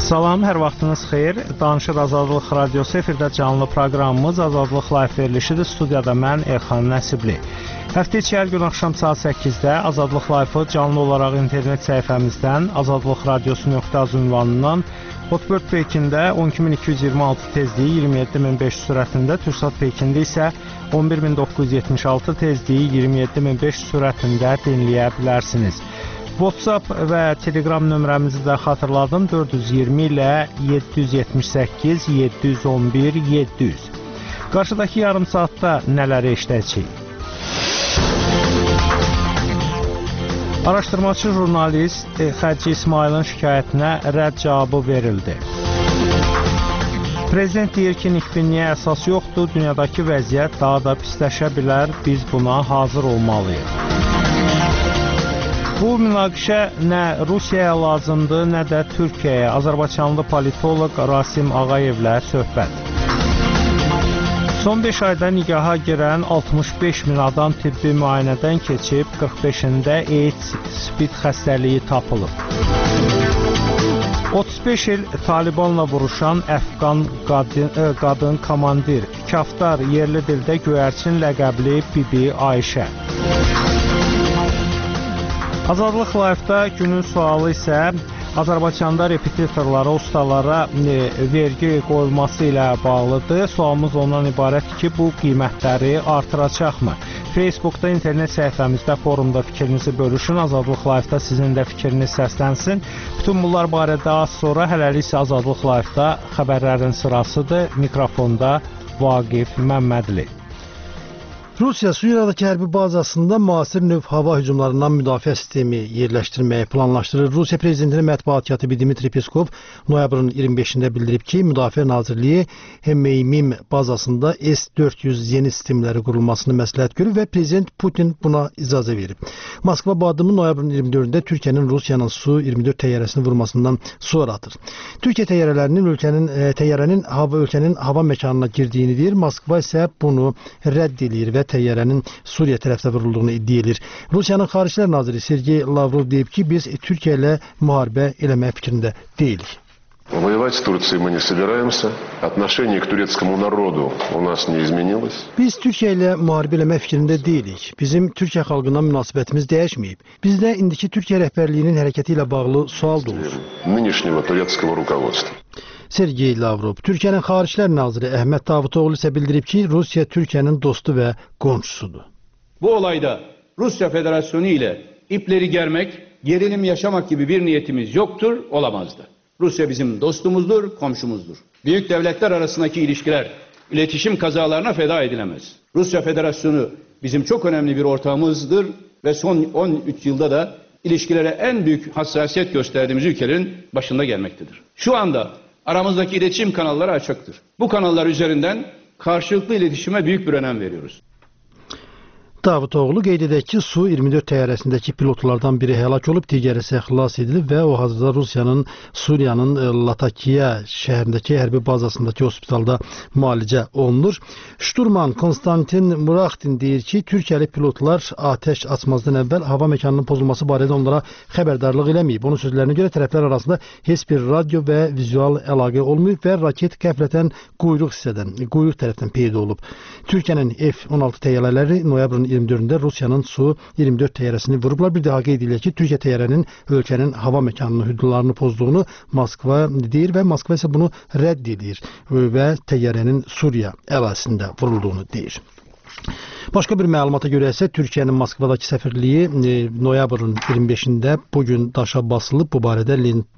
Salam, hər vaxtınız xeyir. Danışır Azadlıq Radiosu efirdə canlı proqramımız Azadlıq Live verilişidir. Studiyada mən Elxan Nəsibli. Həftə içi hər gün axşam saat 8-də Azadlıq Live-ı canlı olaraq internet səhifəmizdən azadlıqradiosu.az ünvanından Hotbird Pekində 12226 tezliyi 27500 sürətində, Türksat Pekində isə 11976 tezliyi 27500 sürətində dinləyə bilərsiniz. WhatsApp və Telegram nömrəmizi də xatırladım. 420 ilə 778 711 700. Qarşıdakı yarım saatda nələri eşidəcəyik? Araşdırmaçı jurnalist Xərci İsmailin şikayətinə rədd cavabı verildi. Prezident deyir ki, nikbinliyə əsas yoxdur, dünyadakı vəziyyət daha da pisləşə bilər, biz buna hazır olmalıyıq. Bu münaqişə nə Rusiyaya lazımdır, nə də Türkiyəyə. Azərbaycanlı politoloq Rasim Ağayevlə söhbət. Son 5 ayda nigaha girən 65 min adam tibbi müayinədən keçib, 45-ində AIDS, spid xəstəliyi tapılıb. 35 il Talibanla vuruşan Əfqan qadın komandir, Kaftar yerli dildə göyərçin ləqəbli Bibi Ayşə. Azadlıq Live-da günün sualı isə Azərbaycanda repetitorlara, ustalara vergi qoyulması ilə bağlıdır. Sualımız ondan ibarətdir ki, bu qiymətləri artıracaqmı? Facebookda, internet səhifəmizdə, forumda fikrinizi bölüşün. Azadlıq Live-da sizin də fikriniz səslənsin. Bütün bunlar barədə az sonra, hələlik isə Azadlıq Live-da xəbərlərin sırasıdır. Mikrofonda Vaqif Məmmədli. Rusiya Suriyadakı hərbi bazasında müasir növ hava hücumlarından müdafiə sistemi yerləşdirməyi planlaşdırır. Rusiya Prezidentinin mətbuat katibi Dmitri Peskov noyabrın 25-də bildirib ki, Müdafiə Nazirliyi Hmeymim bazasında S-400 yeni sistemləri qurulmasını məsləhət görüb və Prezident Putin buna icazə verib. Moskva bu addımı noyabrın 24-də Türkiyənin Rusiyanın Su-24 təyyarəsini vurmasından sonra atır. Türkiyə təyyarələrinin ölkənin hava məkanına girdiyini deyir. Moskva isə bunu rədd edir və təyyarənin Suriya tərəfdə vurulduğunu iddia edir. Rusiyanın Xaricilər Naziri Sergey Lavrov deyib ki, biz Türkiyə ilə müharibə eləmək fikrində deyilik. Воевать с Турцией мы не собираемся. Отношение к турецкому народу у нас не изменилось. Biz Türkiyə ilə müharibə eləmək fikrində deyilik. Bizim Türkiyə xalqına münasibətimiz dəyişməyib. Bizdə indiki Türkiyə rəhbərliyinin hərəkəti ilə bağlı sual doğur. Нынешнего турецкого руководства. Sergey Lavrov, Türkiyənin Xaricilər Naziri Əhməd Davutoğlu isə bildirib ki, Rusiya Türkiyənin dostu və qonşusudur. Bu olayda Rusya Federasyonu ile ipleri germek, gerilim yaşamak gibi bir niyetimiz yoktur, olamazdı. Rusya bizim dostumuzdur, komşumuzdur. Büyük devletler arasındaki ilişkiler, iletişim kazalarına feda edilemez. Rusya Federasyonu bizim çok önemli bir ortağımızdır ve son 13 yılda da ilişkilere en büyük hassasiyet gösterdiğimiz ülkelerin başında gelmektedir. Şu anda aramızdaki iletişim kanalları açıktır. Bu kanallar üzerinden karşılıklı iletişime büyük bir önem veriyoruz. Davutoğlu qeyd edək ki, Su-24 təyyarəsindəki pilotlardan biri həlak olub, digəri isə xilas edilib və o hazırda Rusiyanın Suriyanın Latakiya şəhərindəki hərbi bazasındakı hospitalda müalicə olunur. Şturman Konstantin Muraxtin deyir ki, Türkiyəli pilotlar atəş açmazdan əvvəl hava məkanının pozulması barədə onlara xəbərdarlıq eləməyib. Onun sözlərinə görə tərəflər arasında heç bir radio və vizual əlaqə olmayıb və raket qəflətən quyruq tərəfdən peyda olub. Türkiyənin F-16 təyyarələri noyabrın 24-də Rusiyanın Su-24 təyyarəsini vurublar. Bir daha qeyd edilir ki, Türkiyə təyyarənin ölkənin hava məkanının hüdudlarını pozduğunu Moskva deyir və Moskva isə bunu rədd edir və təyyarənin Suriya ərazisində vurulduğunu deyir. Başqa bir məlumata görə isə Türkiyənin Moskvadakı səfirliyi noyabrın 25-də bugün daşa basılıb. Bu barədə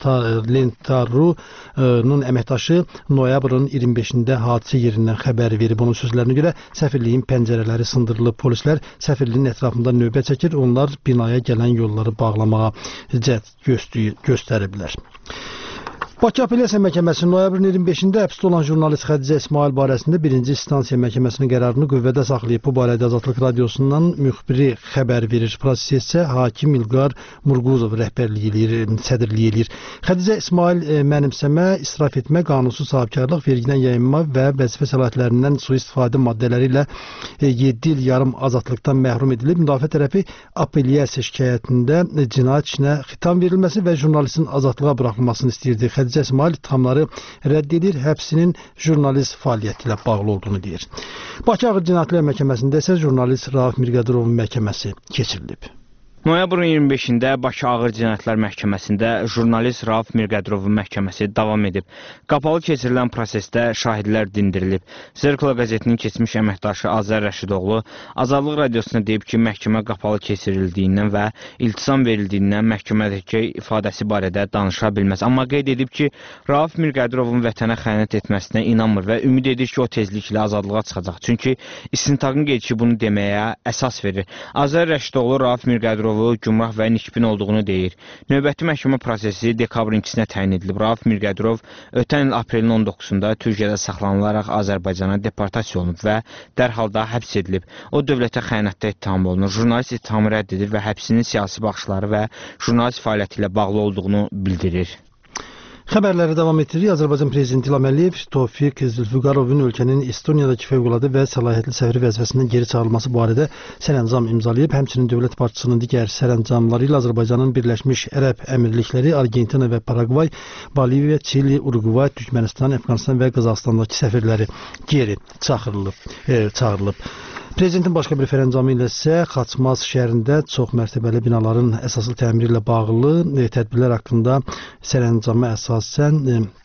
Lentaru-nun əməkdaşı noyabrın 25-də hadisə yerindən xəbər verib. Onun sözlərinə görə səfirliyin pəncərələri sındırılıb. Polislər səfirliyin ətrafında növbə çəkir. Onlar binaya gələn yolları bağlamağa cəhd göstəriblər. Bakı Apellyasiya Məhkəməsi noyabrın 25-də həbsdə olan jurnalist Xədicə İsmail barəsində 1-ci instansiya məhkəməsinin qərarını qüvvədə saxlayıb. Bu barədə Azadlıq Radiosundan müxbiri xəbər verir. Prosesə hakim İlqar Murquzov sədrliyi eləyir. Xədicə İsmail mənimsəmə, israf etmə, qanunsuz sahibkarlıq, vergidən yayınma və vəzifə səlahiyyətlərindən sui-istifadə maddeləri ilə 7 il yarım azadlıqdan məhrum edilib. Müdafiə tərəfi apellyasiya şikayətində cinayət işinə xitam verilməsi və jurnalistin azadlığa buraxılmasını istəyirdi. Xədicə İsmail ittihamları rədd edir, həbsinin jurnalist fəaliyyəti ilə bağlı olduğunu deyir. Bakı Ağır Cinayətlər Məhkəməsində isə jurnalist Rauf Mirqədirovun məhkəməsi keçirilib. Noyabrın 25-də Bakı Ağır Cinayətlər Məhkəməsində jurnalist Rauf Mirqədirovun məhkəməsi davam edib. Qapalı keçirilən prosesdə şahidlər dindirilib. Zirkla qəzetinin keçmiş əməkdaşı Azər Rəşidoğlu Azadlıq Radiosuna deyib ki, məhkəmə qapalı keçirildiyindən və iltisam verildiyindən məhkəmədəki ifadəsi barədə danışa bilməz. Amma qeyd edib ki, Rauf Mirqədirovun vətənə xəyanət etməsinə inanmır və ümid edir ki, o tezliklə azadlığa çıxacaq. Çünki istintaqın qeyd ki, bunu deməyə əsas verir. Azər Rəşidoğlu Rauf Mirqədirovu gümrah və nikbin olduğunu deyir. Növbəti məhkəmə prosesi dekabrın 2-sinə təyin edilib. Rauf Mirqədirov ötən il aprelin 19-da Türkiyədə saxlanılaraq Azərbaycana deportasiya olunub və dərhal da həbs edilib. O dövlətə xəyanətdə ittiham olunur. Jurnalist ittihamı rədd edir və həbsinin siyasi baxışları və jurnalist fəaliyyəti ilə bağlı olduğunu bildirir. Xəbərləri davam etdiririk. Azərbaycan Prezidenti İlham Əliyev Tofiq Zülfüqarovun ölkənin Estoniyadakı fövqəladə və səlahiyyətli səfiri vəzifəsindən geri çağırılması barədə sərəncam imzalayıb. Həmçinin dövlət başçısının digər sərəncamları ilə Azərbaycanın Birləşmiş Ərəb Əmirlikləri, Argentina və Paragvay, Boliviya, Çili, Uruqvay, Türkmənistan, Əfqanistan və Qazaxıstandakı səfirləri geri çağırılıb. Prezidentin başqa bir sərəncamı ilə isə Xaçmaz şəhərində çoxmərtəbəli binaların əsaslı təmiri ilə bağlı tədbirlər haqqında sərəncama əsasən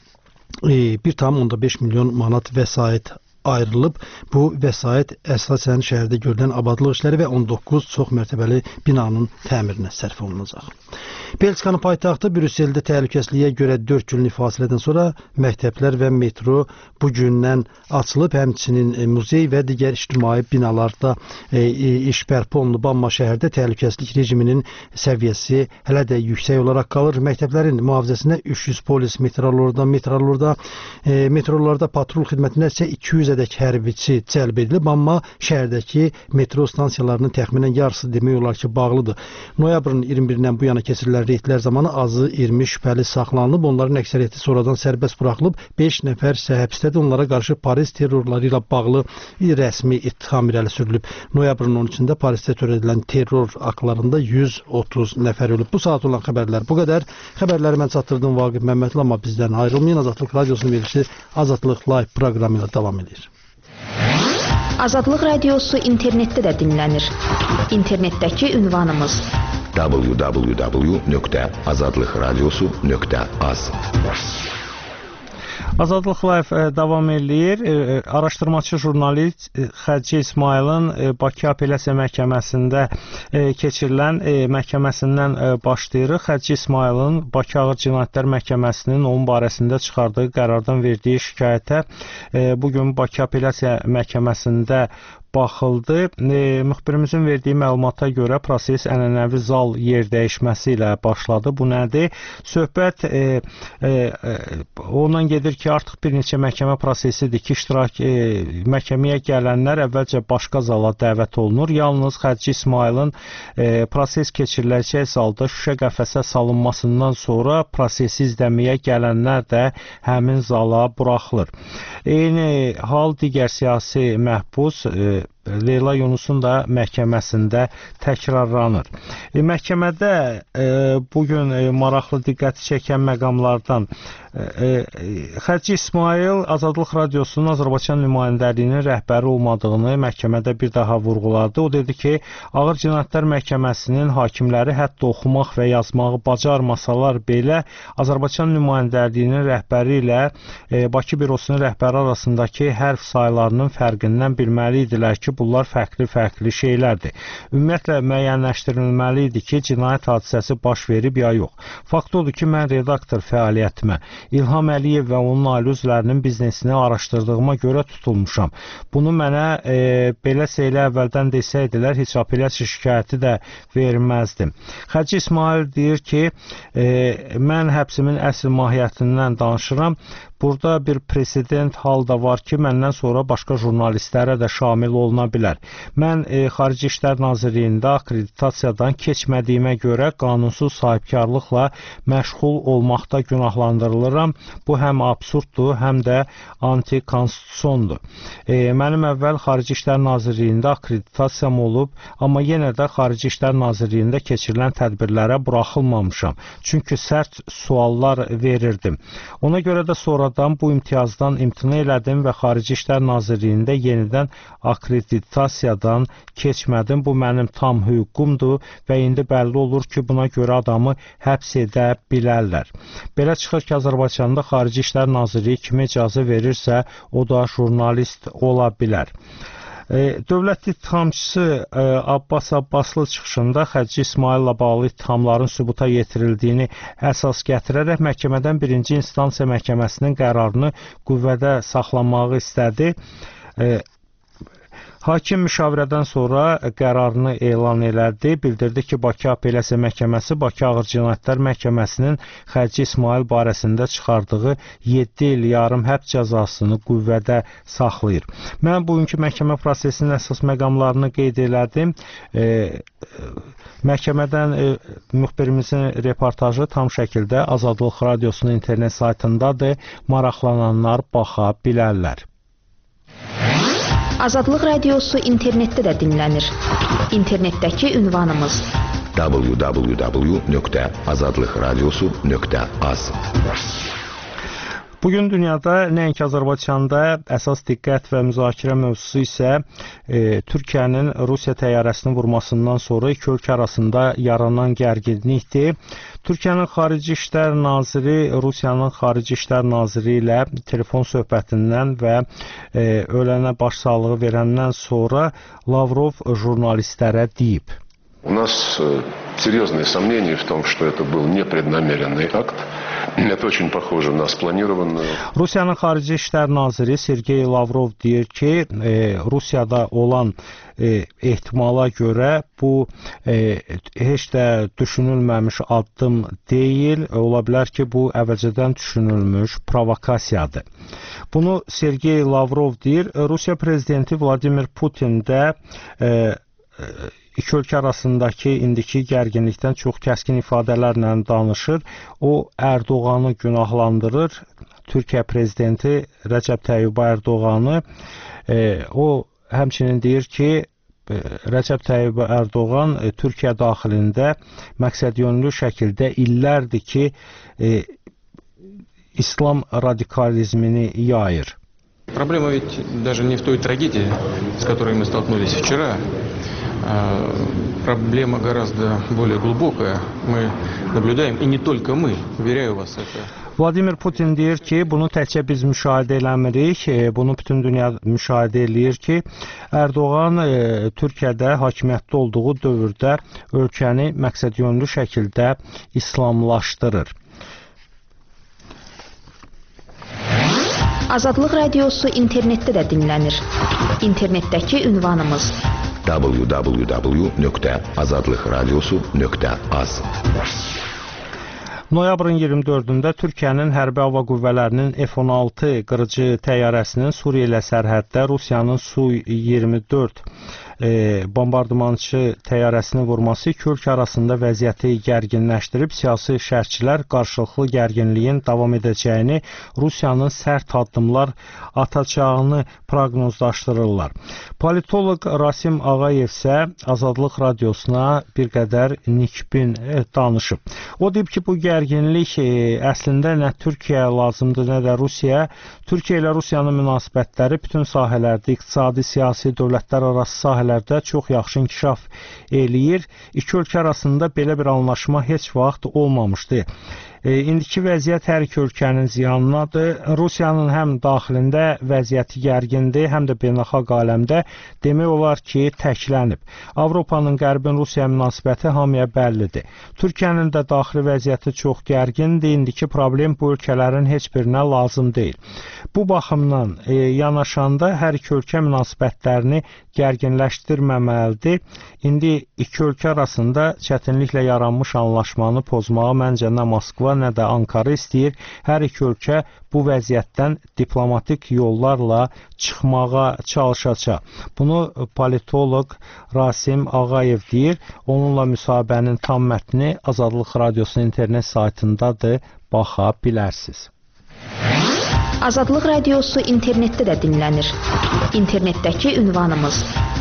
1,5 milyon manat vəsait ayrılıb. Bu vəsait əsasən şəhərdə görülən abadlıq işləri və 19 çoxmərtəbəli binanın təmirinə sərf olunacaq. Belçikanın paytaxtı Brüsseldə təhlükəsizliyə görə 4 günlük fasilədən sonra məktəblər və metro bu gündən açılıb. Həmçinin muzey və digər ictimai binalarda iş bərpa olunub. Amma şəhərdə təhlükəsizlik rejiminin səviyyəsi hələ də yüksək olaraq qalır. Məktəblərin mühafizəsinə 300 polis, metrolarda patrul xidmətinə isə 200-ədək hərbiçi cəlb edilib. Amma şəhərdəki metro stansiyalarının təxminən yarısı demək olar ki, bağlıdır. Noyabrın 21-dən bu yana keçirilən reydlər zamanı azı 20 şübhəli saxlanılıb. Onların əksəriyyəti sonradan sərbəst buraxılıb. 5 nəfər isə həbsdədir. Onlara qarşı Paris terrorları ilə bağlı rəsmi ittiham irəli sürülüb. Noyabrın 13-də Parisdə törədilən terror aktlarında 130 nəfər ölüb. Bu saat olan xəbərlər bu qədər. Xəbərləri mən çatdırdım Vaqif Məmmədli, amma bizdən ayrılmayın. Azadlıq Radiosunun verilişi Azadlıq Live proqramı ilə davam edir. Azadlıq Radiosu internetdə də dinlənir. İnternetdəki ünvanımız www.azadlıqradiosu.az. Azadlıq Live davam eləyir. Araşdırmaçı jurnalist Xədicə İsmailin Bakı Apellyasiya Məhkəməsində keçirilən məhkəməsindən başlayırıq. Xədicə İsmailin Bakı Ağır Cinayətlər Məhkəməsinin onun barəsində çıxardığı qərardan verdiyi şikayətə bugün Bakı Apellyasiya Məhkəməsində baxıldı. Müxbirimizin verdiyi məlumata görə proses ənənəvi zal yer dəyişməsi ilə başladı. Bu nədir? Söhbət ondan gedir ki, artıq bir neçə məhkəmə prosesidir ki, məhkəməyə gələnlər əvvəlcə başqa zala dəvət olunur. Yalnız Xədicə İsmailin proses keçiriləcək zalda şüşə qəfəsə salınmasından sonra prosesi izləməyə gələnlər də həmin zala buraxılır. Eyni hal digər siyasi məhbus Leyla Yunusun da məhkəməsində təkrarlanır. Məhkəmədə bugün maraqlı diqqəti çəkən məqamlardan Xədicə İsmail Azadlıq Radiosunun Azərbaycan nümayəndəliyinin rəhbəri olmadığını məhkəmədə bir daha vurğuladı. O dedi ki, Ağır Cinayətlər Məhkəməsinin hakimləri hətta oxumaq və yazmağı bacarmasalar belə Azərbaycan nümayəndəliyinin rəhbəri ilə Bakı bürosunun rəhbəri arasındakı hərf saylarının fərqindən bilməli idilər ki, bunlar fərqli şeylərdir. Ümumiyyətlə müəyyənləşdirilməli idi ki, cinayət hadisəsi baş verib ya yox. Fakt odur ki, mən redaktor fəaliyyətimə İlham Əliyev və onun ailə üzvlərinin biznesini araşdırdığıma görə tutulmuşam. Bunu mənə belə şeylə əvvəldən desəydilər, heç apellyasiya şikayəti də verməzdim. Xədicə İsmail deyir ki, mən həbsimin əsl mahiyyətindən danışıram. burada bir president hal da var ki, məndən sonra başqa jurnalistlərə də şamil oluna bilər. Mən Xarici İşlər Nazirliyində akkreditasiyadan keçmədiyimə görə qanunsuz sahibkarlıqla məşğul olmaqda günahlandırılıram. Bu həm absurddur, həm də antikonstitusiyondur. Mənim əvvəl Xarici İşlər Nazirliyində akkreditasiyam olub, amma yenə də Xarici İşlər Nazirliyində keçirilən tədbirlərə buraxılmamışam. Çünki sərt suallar verirdim. Ona görə də sonradan bu imtiyazdan imtina elədim və Xarici İşlər Nazirliyində yenidən akkreditasiyadan keçmədim. Bu mənim tam hüququmdur və indi bəlli olur ki, buna görə adamı həbs edə bilərlər. Belə çıxır ki, Azərbaycanda Xarici İşlər Nazirliyi kimi icazə verirsə, o da jurnalist ola bilər. Dövlət ittihamçısı Abbas Abbaslı çıxışında Xəci İsmayılla bağlı ittihamların sübuta yetirildiğini əsas gətirərək məhkəmədən birinci instansiya məhkəməsinin qərarını qüvvədə saxlamağı istədi. Hakim müşavirədən sonra qərarını elan elədi. Bildirdi ki, Bakı Apellyasiya Məhkəməsi Bakı Ağır Cinayətlər Məhkəməsinin Xəci İsmayıl barəsində çıxardığı 7 il yarım həbs cəzasını qüvvədə saxlayır. Mən bugünkü məhkəmə prosesinin əsas məqamlarını qeyd elədim. Məhkəmədən müxbirimizin reportajı tam şəkildə Azadlıq Radiosunun internet saytındadır. Maraqlananlar baxa bilərlər. Azadlıq Radiosu internetdə də dinlənir. İnternetdəki ünvanımız www.azadlıqradiosu.az. Bugün dünyada nəinki Azərbaycanda əsas diqqət və müzakirə mövzusu isə Türkiyənin Rusiya təyyarəsini vurmasından sonra iki ölkə arasında yaranan gərginlikdir. Türkiyənin Xarici İşlər Naziri Rusiyanın Xarici İşlər Naziri ilə telefon söhbətindən və ölənə başsağlığı verəndən sonra Lavrov jurnalistlərə deyib. У нас серьезные сомнения в том, что это был непреднамеренный акт. Это очень похоже на спланированную. Rusiyanın Xarici İşlər Naziri Sergey Lavrov deyir ki, Rusiyada olan ehtimala görə bu heç də düşünülməmiş addım deyil. Ola bilər ki, bu əvvəlcədən düşünülmüş provokasiyadır. Bunu Sergey Lavrov deyir. Rusiya prezidenti Vladimir Putin də İki ölkə arasındakı indiki gərginlikdən çox kəskin ifadələrlə danışır. O, Erdoğanı günahlandırır. Türkiyə prezidenti Rəcəb Tayyib Erdoğanı. O, həmçinin deyir ki, Rəcəb Tayyib Erdoğan Türkiyə daxilində məqsədyönlü şəkildə illərdir ki, İslam radikalizmini yayır. Проблема ведь даже не в той трагедии, с которой мы столкнулись вчера. Проблема гораздо более глубокая. Мы наблюдаем, и не только мы, уверяю вас это. Vladimir Putin deyir ki, bunu təkcə biz müşahidə eləmirik, bunu bütün dünya müşahidə eləyir ki, Erdoğan Türkiyədə hakimiyyətdə olduğu dövrdə ölkəni məqsədyönlü şəkildə islamlaşdırır. Azadlıq Radiosu internetdə də dinlənir. İnternetdəki ünvanımız www.azadlıqradiosu.az. Noyabrın 24-də Türkiyənin hərbi hava qüvvələrinin F-16 qırıcı təyyarəsinin Suriya ilə sərhəddə Rusiyanın Su-24 bombardımançı təyyarəsini vurması iki ölkə arasında vəziyyəti gərginləşdirib, siyasi şərhçilər qarşılıqlı gərginliyin davam edəcəyini, Rusiyanın sərt addımlar atacağını proqnozlaşdırırlar. Politoloq Rasim Ağayev isə Azadlıq Radiosuna bir qədər nikbin danışıb. O deyib ki, bu gərginlik əslində nə Türkiyə lazımdır, nə də Rusiya. Türkiyə ilə Rusiyanın münasibətləri bütün sahələrdə, iqtisadi, siyasi, dövlətlər arası sahələrdə çox yaxşı inkişaf eləyir. İki ölkə arasında belə bir anlaşma heç vaxt olmamışdı. İndiki vəziyyət hər iki ölkənin ziyanınadır. Rusiyanın həm daxilində vəziyyəti gərgindir, həm də beynəlxalq aləmdə demək olar ki, təklənib. Avropanın qərbin Rusiya münasibəti hamıya bəllidir. Türkiyənin də daxili vəziyyəti çox gərgindir. İndiki problem bu ölkələrin heç birinə lazım deyil. Bu baxımdan yanaşanda hər iki ölkə münasibətlərini gərginləşdirməməlidir. İndi iki ölkə arasında çətinliklə yaranmış anlaşmanı pozmağa məncə nə Moskva, Moskva, nə də Ankara istəyir. Hər iki ölkə bu vəziyyətdən diplomatik yollarla çıxmağa çalışacaq. Bunu politoloq Rasim Ağayev deyir. Onunla müsahibənin tam mətni Azadlıq Radiosunun internet saytındadır. Baxa bilərsiniz. Azadlıq Radiosu internetdə də dinlənir. İnternetdəki ünvanımız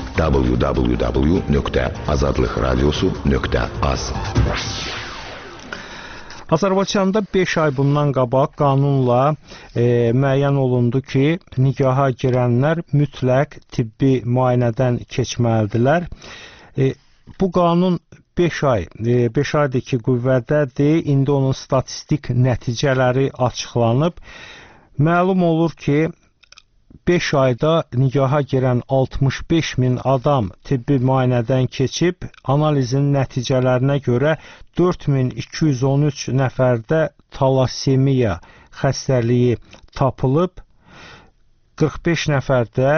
www.azadlıqradiosu.az. Azərbaycanda 5 ay bundan qabaq qanunla müəyyən olundu ki, nikaha girənlər mütləq tibbi müayinədən keçməlidirlər. Bu qanun 5 aydır ki, qüvvədədir. İndi onun statistik nəticələri açıqlanıb. Məlum olur ki, 5 ayda nikaha girən 65 min adam tibbi müayinədən keçib, analizin nəticələrinə görə 4213 nəfərdə talassemiya xəstəliyi tapılıb, 45 nəfərdə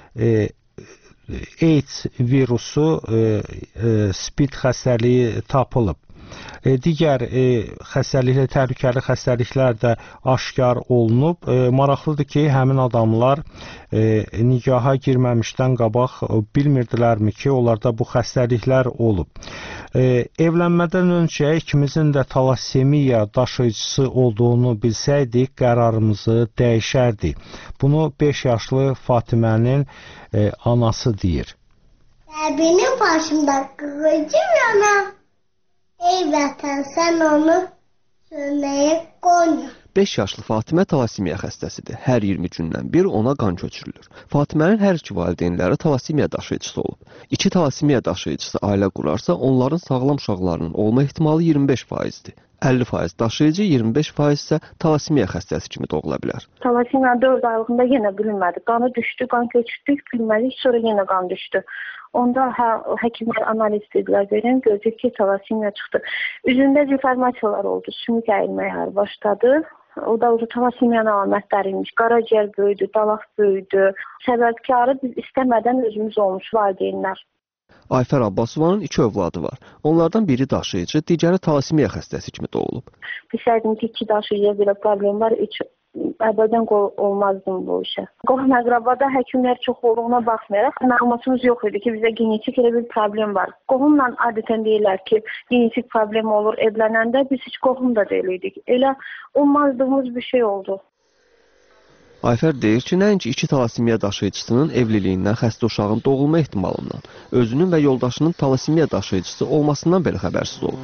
AIDS virusu, spid xəstəliyi tapılıb. Digər xəstəliklə, təhlükəli xəstəliklər də aşkar olunub. Maraqlıdır ki, həmin adamlar nikaha girməmişdən qabaq bilmirdilərmi ki, onlarda bu xəstəliklər olub. Evlənmədən öncə ikimizin də talassemiya daşıyıcısı olduğunu bilsəydik, qərarımızı dəyişərdik. Bunu 5 yaşlı Fatimənin anası deyir. Benim başımda kılıcım yana. Ey vətən, sən onu sönməyə qoyma. 5 yaşlı Fatimə talassemiya xəstəsidir. Hər 20 gündən bir ona qan köçürülür. Fatimənin hər iki valideynləri talassemiya daşıyıcısı olub. 2 talassemiya daşıyıcısı ailə qurarsa, onların sağlam uşaqlarının olma ehtimalı 25%-dir. 50% daşıyıcı, 25% isə talassemiya xəstəsi kimi doğula bilər. Talassemiya 4 aylığında yenə bilinmədi. Qanı düşdü, qan köçürdük, bilmədik, sonra yenə qan düşdü. Onda həkimlər analiz dedilər, verin, görəcək ki, talassemiya çıxdı. Üzündə deformasiyalar oldu, sümük əyilməyə başladı. O da talassemiyanın əlamətləriymiş. Qaraciyər böyüdü, dalaq böyüdü. Səbəbkarı biz istəmədən özümüz olmuş valideynlər. Ayfər Abbasovanın 2 övladı var. Onlardan biri daşıyıcı, digəri talassemiya xəstəsi kimi doğulub. Bilsəydim ki, 2 daşıyıcıya belə problem var, əbədən olmazdım bu işə. Qohum əqrabada həkimlər çox olduğuna baxmayaraq, məlumatımız yox idi ki, bizə genetik elə bir problem var. Qohumla adətən deyirlər ki, genetik problem olur evlənəndə, biz heç qohum da deyilik. Elə olmazdığımız bir şey oldu. Ayfər deyir ki, nəinki 2 talassemiya daşıyıcısının evliliyindən, xəstə uşağın doğulma ehtimalından, özünün və yoldaşının talassemiya daşıyıcısı olmasından belə xəbərsiz olub.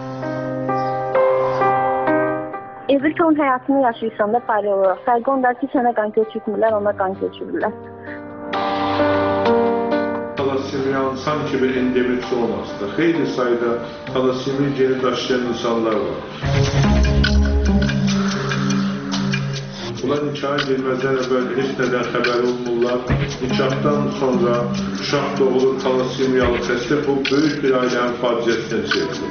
Evli son həyatını yaşayırsan da fərqli olaraq. Fərqi onda ki, sənə qan köçürmürlər, ona qan köçürürlər. Talassemiyanın sanki bir endemisi olmasında xeyli sayda talassemiya geni daşıyan insanlar var. Bunlar nikaha girməzdən əvvəl heç nədən xəbər olmurlar. Nikahdan sonra uşaq doğulur, talassemiyalı xəstə, bu böyük bir ailənin faciəsinə çevrilir.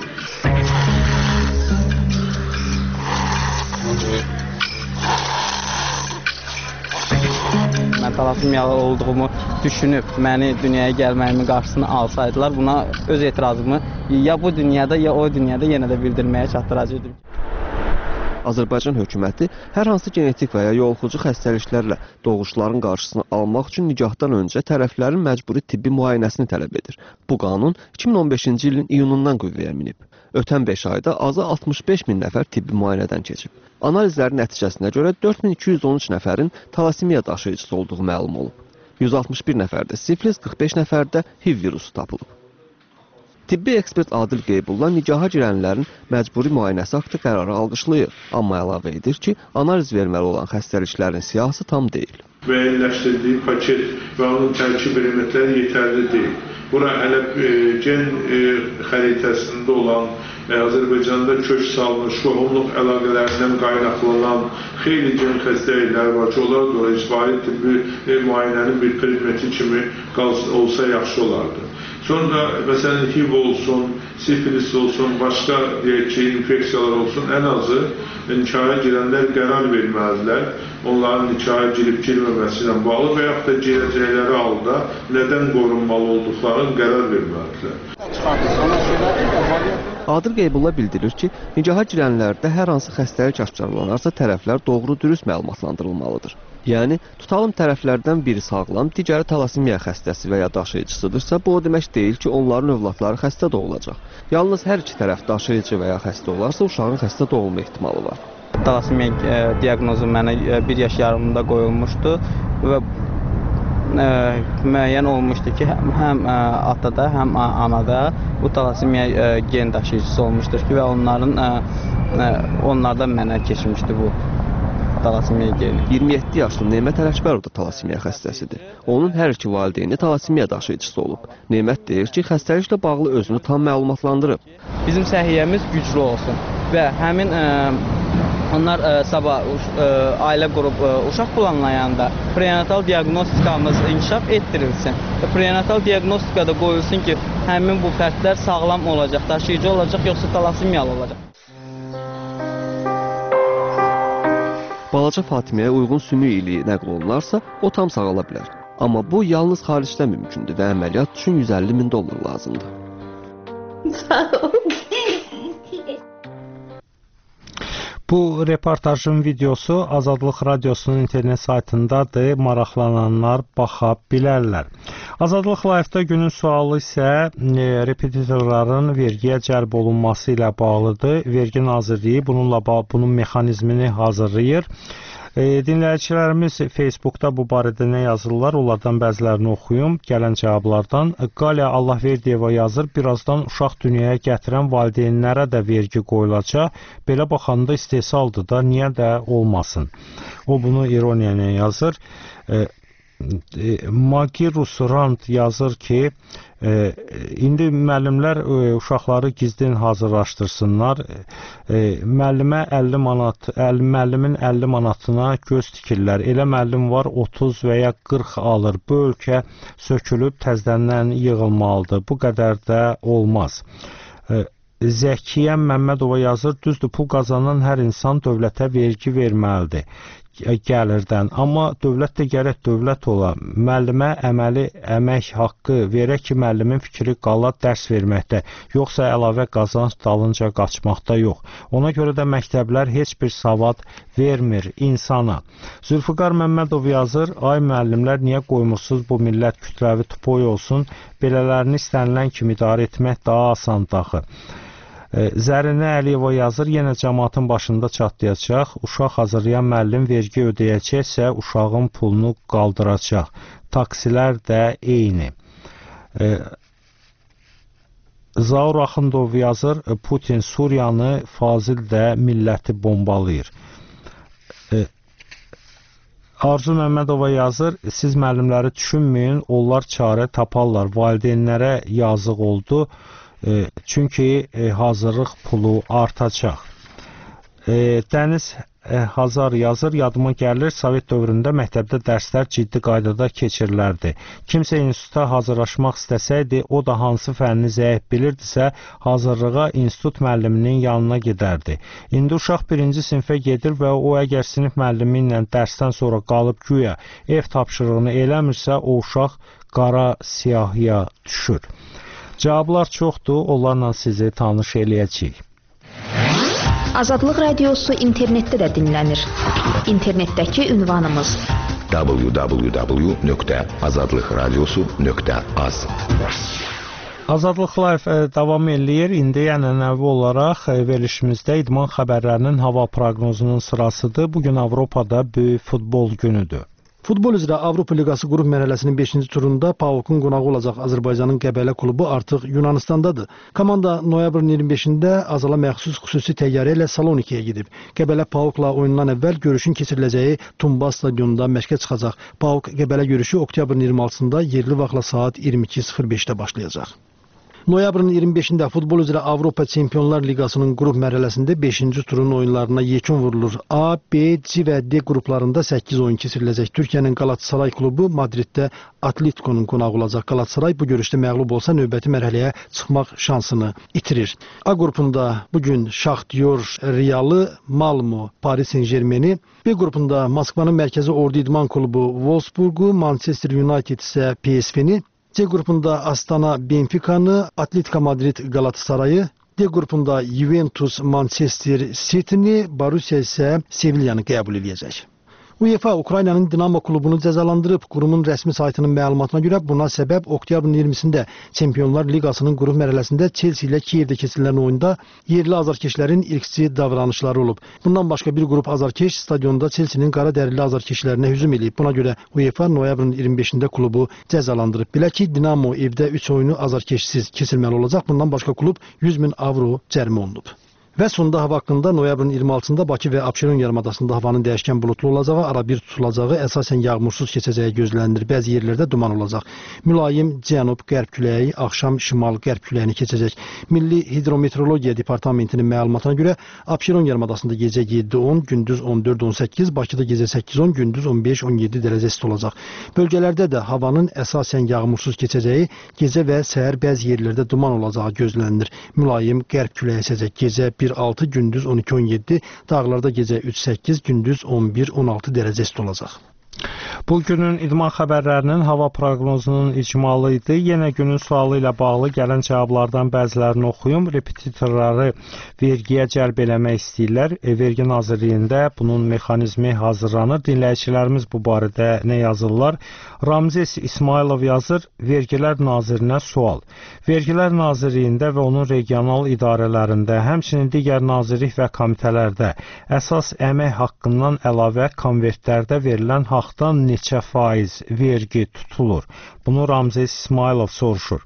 Mən talassemiyalı olduğumu düşünüb, məni dünyaya gəlməyimin qarşısını alsaydılar, buna öz etirazımı ya bu dünyada, ya o dünyada yenə də bildirməyə çatdıracaqdım. Azərbaycan hökuməti hər hansı genetik və ya yoluxucu xəstəliklərlə doğuşların qarşısını almaq üçün nikahdan öncə tərəflərin məcburi tibbi müayinəsini tələb edir. Bu qanun 2015-ci ilin iyunundan qüvvəyə minib. Ötən 5 ayda azı 65 min nəfər tibbi müayinədən keçib. Analizlərin nəticəsinə görə 4213 nəfərin talassemiya daşıyıcısı olduğu məlum olub. 161 nəfərdə sifilis, 45 nəfərdə HIV virusu tapılıb. Tibbi ekspert Adil Qeybulla nikaha girənlərin məcburi müayinəsi haqqında qərarı alqışlayır, amma əlavə edir ki, analiz verməli olan xəstəliklərin siyahısı tam deyil. Müəyyənləşdirdiyi paket və onun tərkib elementləri yetərli deyil. Bura hələ gen xəritəsində olan, Azərbaycanda kök salmış, qohumluq əlaqələrindən qaynaqlanan xeyli gen xəstəliklər var ki, onlara doğru icbari tibbi müayinənin bir predmeti kimi olsa yaxşı olardı. Sonra məsələn HIV olsun, sifilis olsun, başqa deyək ki, infeksiyalar olsun, ən azı nikaha girənlər qərar verməlidirlər. Onların nikaha girib-girməməsi ilə bağlı və yaxud da girəcəkləri halda nədən qorunmalı olduqlarını qərar verməlidirlər. Adil Qeybulla bildirir ki, nigaha girənlərdə hər hansı xəstəlik aşkarlanarsa tərəflər doğru-dürüst məlumatlandırılmalıdır. Yəni, tutalım tərəflərdən biri sağlam, digəri talasimiya xəstəsi və ya daşıyıcısıdırsa, bu o demək deyil ki, onların övladları xəstə doğulacaq. Yalnız hər iki tərəf daşıyıcı və ya xəstə olarsa, uşağın xəstə doğulma ehtimalı var. Talasimiya diaqnozu mənə 1 yaş yarımında qoyulmuşdu və müəyyən olmuşdu ki, həm atada, həm anada bu talasimiya gen daşıyıcısı olmuşdur ki, və onlardan mənə keçmişdi bu talasimiya geni. 27 yaşlı Nemət Ələkbərov da talasimiya xəstəsidir. Onun hər iki valideyni talasimiya daşıyıcısı olub. Nemət deyir ki, xəstəliklə bağlı özünü tam məlumatlandırıb. Bizim səhiyyəmiz güclü olsun və həmin onlar sabah ailə qrup uşaq planlayanda prenatal diaqnostikamız inkişaf etdirilsin. Prenatal diaqnostikada qoyulsun ki, həmin bu fərdlər sağlam olacaq, daşıyıcı olacaq, yoxsa talasimiyalı olacaq. Balaca Fatimiyə uyğun sümük iliyi nəql olunarsa, o tam sağala bilər. Amma bu yalnız xaricdə mümkündür və əməliyyat üçün $150.000 lazımdır. Bu reportajın videosu Azadlıq Radiosunun internet saytındadır, maraqlananlar baxa bilərlər. Azadlıq Live-da günün sualı isə repetitorların vergiyə cəlb olunması ilə bağlıdır. Vergi Nazirliyi bunun mexanizmini hazırlayır. Dinləyicilərimiz Facebookda bu barədə nə yazırlar, onlardan bəzilərini oxuyum. Gələn cavablardan Qalya Allahverdiyeva yazır, birazdan uşaq dünyaya gətirən valideynlərə də vergi qoyulacaq. Belə baxanda istehsaldır da, niyə də olmasın? O bunu ironiya ilə yazır. Magirus Rand yazır ki, indi müəllimlər uşaqları gizlin hazırlaşdırsınlar. Müəllimin 50 manatına göz tikirlər. Elə müəllim var 30 və ya 40 alır. Bu ölkə sökülüb təzədən yığılmalıdır. Bu qədər də olmaz. Zəkiyə Məmmədova yazır, düzdür, pul qazanan hər insan dövlətə vergi verməlidir gəlirdən. Amma dövlət də gərək dövlət ola. Müəllimə əmək haqqı verək ki, müəllimin fikri qala dərs verməkdə, yoxsa əlavə qazanc dalınca qaçmaqda yox. Ona görə də məktəblər heç bir savad vermir insana. Zülfüqar Məmmədov yazır, ay müəllimlər niyə qoymursunuz bu millət kütləvi tupoy olsun, belələrini istənilən kimi idarə etmək daha asandır axı. Zərinə Əliyeva yazır, yenə cəmaatın başında çatlayacaq, uşaq hazırlayan müəllim vergi ödəyəcəksə, uşağın pulunu qaldıracaq. Taksilər də eyni. Zaur Axundov yazır, Putin Suriyanı, Fazil də milləti bombalayır. Arzu Məmmədova yazır, siz müəllimləri düşünməyin, onlar çarə taparlar, valideynlərə yazıq oldu. Çünki hazırlıq pulu artacaq. Dəniz Hazar yazır, yadıma gəlir, Sovet dövründə məktəbdə dərslər ciddi qaydada keçirilərdi. Kimsə instituta hazırlaşmaq istəsəydi, o da hansı fənni zəif bilirdisə, hazırlığa institut müəlliminin yanına gedərdi. İndi uşaq 1-ci sinifə gedir və o əgər sinif müəllimi ilə dərsdən sonra qalıb güya ev tapşırığını eləmirsə, o uşaq qara siyahıya düşür. Cavablar çoxdur, onlarla sizi tanış eləyəcəyik. Azadlıq Radiosu internetdə də dinlənir. İnternetdəki ünvanımız www.azadlıqradiosu.az. Azadlıq Live davam eləyir. İndi ənənəvi olaraq verilişimizdə idman xəbərlərinin hava proqnozunun sırasıdır. Bugün Avropada böyük futbol günüdür. Futbol üzrə Avropa Liqası qrup mərhələsinin 5-ci turunda PAOK-un qonağı olacaq Azərbaycanın Qəbələ klubu artıq Yunanistandadır. Komanda noyabrın 25-də Azala məxsus xüsusi təyyarə ilə Salonikiyə gedib. Qəbələ PAOK-la oyundan əvvəl görüşün keçiriləcəyi Tumbas stadionunda məşqə çıxacaq. PAOK Qəbələ görüşü oktyabrın 26-sında yerli vaxtla saat 22:05-də başlayacaq. Noyabrın 25-də futbol üzrə Avropa Çempionlar Liqasının qrup mərhələsində 5-ci turun oyunlarına yekun vurulur. A, B, C və D qruplarında 8 oyun keçiriləcək. Türkiyənin Galatasaray klubu Madriddə Atletico'nun qonağı olacaq. Galatasaray bu görüşdə məğlub olsa növbəti mərhələyə çıxmaq şansını itirir. A qrupunda bugün Şaxtyor Realı, Malmo, Paris Saint-Germain'i, B qrupunda Moskvanın mərkəzi Ordu İdman klubu Wolfsburgu, Manchester United isə PSV-ni, C qrupunda Astana Benfica'nı, Atletico Madrid Galatasaray'ı, D qrupunda Juventus Manchester City-ni, Borussia isə Sevilyanı qəbul edəcək. UEFA Ukraynanın Dinamo klubunu cəzalandırıb. Qurumun rəsmi saytının məlumatına görə buna səbəb oktyabrın 20-sində Çempionlar Liqasının qrup mərhələsində Chelsea ilə Kiyevdə keçirilən oyunda yerli azarkeşlərin irqçi davranışları olub. Bundan başqa bir qrup azarkeş stadionda Chelsea-nin qara dərili azarkeşlərinə hücum edib. Buna görə UEFA noyabrın 25-də klubu cəzalandırıb. Belə ki, Dinamo evdə 3 oyunu azarkeşsiz keçirməli olacaq. Bundan başqa klub 100.000 avro cərimə olunub. Və sonda hava haqqında noyabrın 26-da Bakı və Abşeron yarımadasında havanın dəyişkən buludlu olacağı, arabir tutulacağı, əsasən yağmursuz keçəcəyi gözlənilir. Bəzi yerlərdə duman olacaq. Mülayim cənub-qərb küləyi axşam şimal-qərb küləyini keçəcək. Milli Hidrometeorologiya Departamentinin məlumatına görə Abşeron yarımadasında gecə 7-10, gündüz 14-18, Bakıda gecə 8-10, gündüz 15-17 dərəcə isti olacaq. Bölgələrdə də havanın əsasən yağmursuz keçəcəyi, gecə və səhər bəzi yerlərdə duman olacağı gözlənilir. Mülayim qərb küləyi əsəcək. Gecə 1-6, gündüz 12-17, dağlarda gecə 3-8, gündüz 11-16 dərəcə isti olacaq. Bugünün idman xəbərlərinin hava proqnozunun icmalı idi. Yenə günün sualı ilə bağlı gələn cavablardan bəzilərini oxuyum. Repetitorları vergiyə cəlb eləmək istəyirlər. Vergi Nazirliyində bunun mexanizmi hazırlanır. Dinləyicilərimiz bu barədə nə yazırlar? Ramzes İsmailov yazır, Vergilər Nazirinə sual. Vergilər Nazirliyində və onun regional idarələrində, həmçinin digər nazirlik və komitələrdə əsas əmək haqqından əlavə konvertlərdə verilən haqdan neçə faiz vergi tutulur? Bunu Ramzes İsmailov soruşur.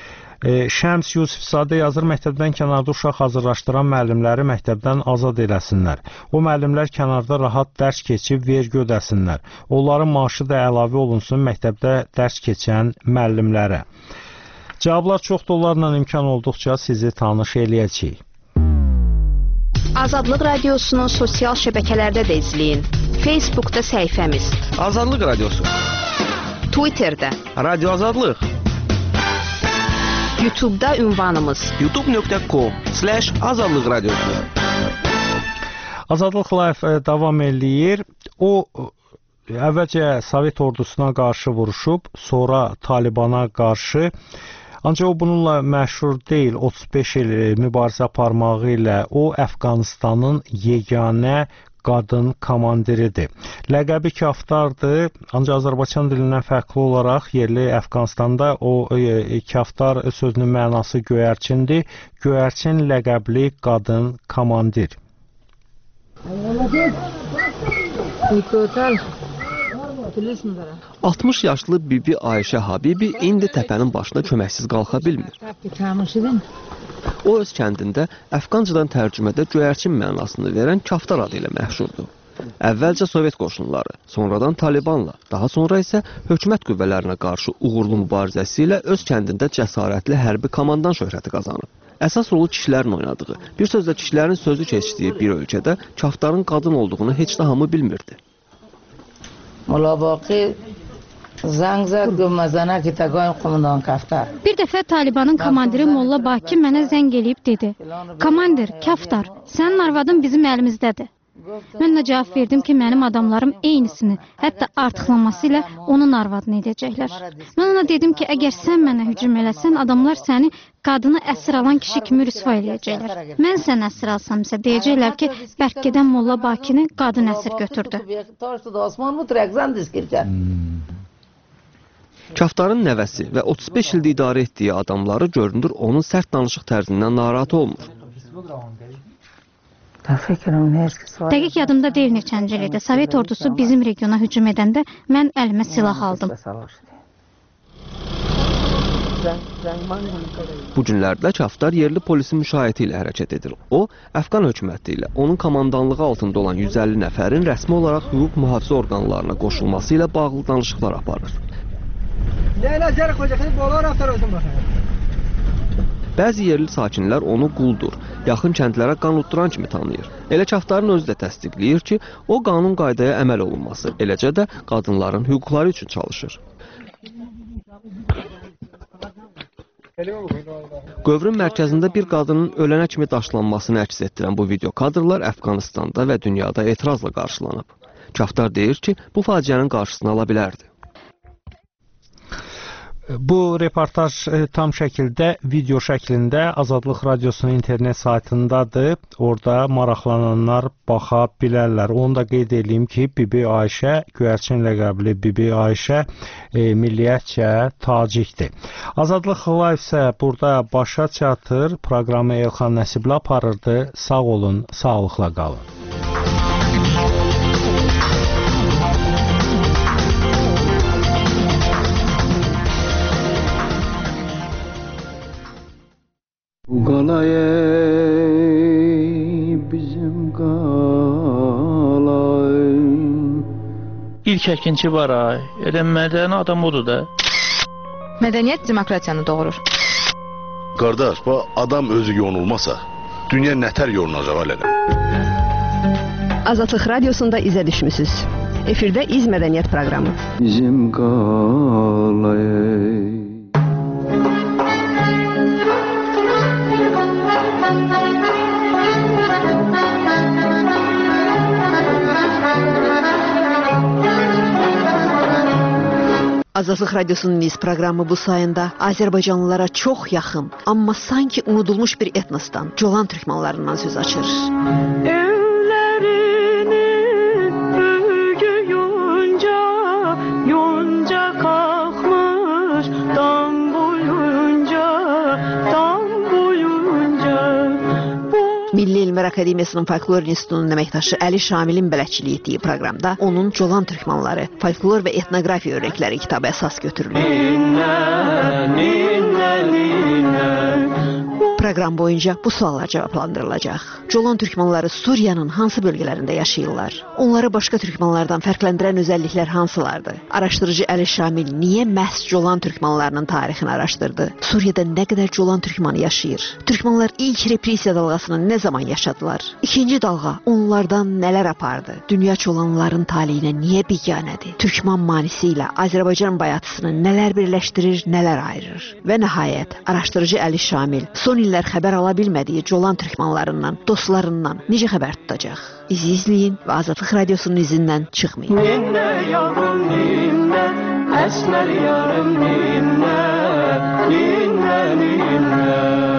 Şəms Yusifzadə yazır, məktəbdən kənarda uşaq hazırlaşdıran müəllimləri məktəbdən azad eləsinlər. O müəllimlər kənarda rahat dərs keçib vergi ödəsinlər. Onların maaşı da əlavə olunsun məktəbdə dərs keçən müəllimlərə. Cavablar çoxdur, onlarla imkan olduqca sizi tanış eləyəcəyik. Azadlıq Radiosunu sosial şəbəkələrdə də izləyin. Facebookda səhifəmiz Azadlıq Radiosu, Twitterdə Radio Azadlıq, YouTube'da ünvanımız youtube.com/Azadlıq Radiosu. Azadlıq Live davam eləyir. O əvvəlcə Sovet ordusuna qarşı vuruşub, sonra Talibana qarşı. Ancaq o bununla məşhur deyil. 35 il mübarizə aparmağı ilə o Əfqanistanın yeganə qadın komandiridir. Ləqəbi Kaftardır, ancaq Azərbaycan dilindən fərqli olaraq yerli Əfqanistanda o Kaftar sözünün mənası göyərçindir. Göyərçin ləqəbli qadın komandir. 60 yaşlı Bibi Ayşə Habibi indi təpənin başına köməksiz qalxa bilmir. O öz kəndində Əfqancadan tərcümədə göyərçin mənasını verən Kaftar adı ilə məşhurdur. Əvvəlcə Sovet qoşunları, sonradan Talibanla, daha sonra isə hökumət qüvvələrinə qarşı uğurlu mübarizəsi ilə öz kəndində cəsarətli hərbi komandan şöhrəti qazanıb. Əsas rolu kişilərin oynadığı, bir sözlə kişilərin sözü keçdiyi bir ölkədə Kaftarın qadın olduğunu heç də hamı bilmirdi. Bir dəfə Talibanın komandiri Molla Baki mənə zəng eləyib dedi: "Komandir, Kaftar, sənin arvadın bizim əlimizdədir." Mən də cavab verdim ki, mənim adamlarım eynisini, hətta artıqlaması ilə onun arvadını edəcəklər. Mən ona dedim ki, əgər sən mənə hücum eləsən, adamlar səni qadını əsir alan kişi kimi rüsva eləyəcəklər. Mən sən əsir alsam isə deyəcəklər ki, bərk gedən Molla Bakini qadın əsir götürdü. Kaftarın nəvəsi və 35 ildə idarə etdiyi adamları görünür onun sərt danışıq tərzindən narahat olmur. Dəqiq yadımda deyil neçənci ildə Sovet ordusu bizim regiona hücum edəndə mən əlimə silah aldım. Bu günlərdə Kaftar yerli polisin müşayiəti ilə hərəkət edir. O, Əfqan hökuməti ilə onun komandanlığı altında olan 150 nəfərin rəsmi olaraq hüquq mühafizə orqanlarına qoşulması ilə bağlı danışıqlar aparır. Bəzi yerli sakinlər onu quldur, yaxın kəndlərə qan udduran kimi tanıyır. Elə Kaftarın özü də təsdiqləyir ki, o qanun qaydaya əməl olunması, eləcə də qadınların hüquqları üçün çalışır. Qövrün mərkəzində bir qadının ölənə kimi daşlanmasını əks etdirən bu video kadrlar Əfqanistanda və dünyada etirazla qarşılanıb. Kaftar deyir ki, bu faciənin qarşısını ala bilərdi. Bu reportaj tam şəkildə video şəklində Azadlıq Radiosunun internet saytındadır. Orada maraqlananlar baxa bilərlər. Onu da qeyd edeyim ki, Bibi Ayşə, göyərçin ləqəbli Bibi Ayşə milliyyətcə tacikdir. Azadlıq Live isə burada başa çatır. Proqramı Elxan Nəsibli aparırdı. Sağ olun, sağlıqla qalın. Qalay bizim qalay. İlk əkinçi var ay. Elə mədəni adam odur da. Mədəniyyət demokratiyanı doğurur. Qardaş, bu adam özü yonulmasa, dünya nətər yolunacaq alələ? Azadlıq Radiosunda izə düşmüsünüz. Efirdə İz Mədəniyyət proqramı. Bizim qalay. Azadlıq Radiosunun İz proqramı bu sayında Azərbaycanlılara çox yaxın, amma sanki unudulmuş bir etnosdan, Colan türkmanlarından söz açır. Evlerini bölgü yonca kalkmış dam boyunca. Milli Elmlər Akademiyasının Folklor İnstitutunun əməkdaşı Əli Şamilin bələdçiliyi etdiyi proqramda onun Colan türkmanları, folklor və etnografiya örnəkləri kitabı əsas götürülür. Proqram boyunca bu suallar cavablandırılacaq. Colan türkmanları Suriyanın hansı bölgələrində yaşayırlar? Onları başqa türkmanlardan fərqləndirən özəlliklər hansılardır? Araşdırıcı Əli Şamil niyə məhz Colan türkmanlarının tarixini araşdırdı? Suriyada nə qədər Colan türkmanı yaşayır? Türkmanlar ilk repressiya dalğasını nə zaman yaşadılar? İkinci dalğa onlardan nələr apardı? Dünya Colanların taleyinə niyə biganədir? Türkman manisi ilə Azərbaycan bayatısını nələr birləşdirir, nələr ayırır? Və nəhayət, araşdırıcı Əli Şamil son illər xəbər ala bilmədiyi Colan türkmanlarından, dostlarından necə xəbər tutacaq? İzi izləyin və Azadlıq Radiosunun izindən çıxmayın. Ninə yavrum ninə, əsmər yarım ninə, ninə ninə.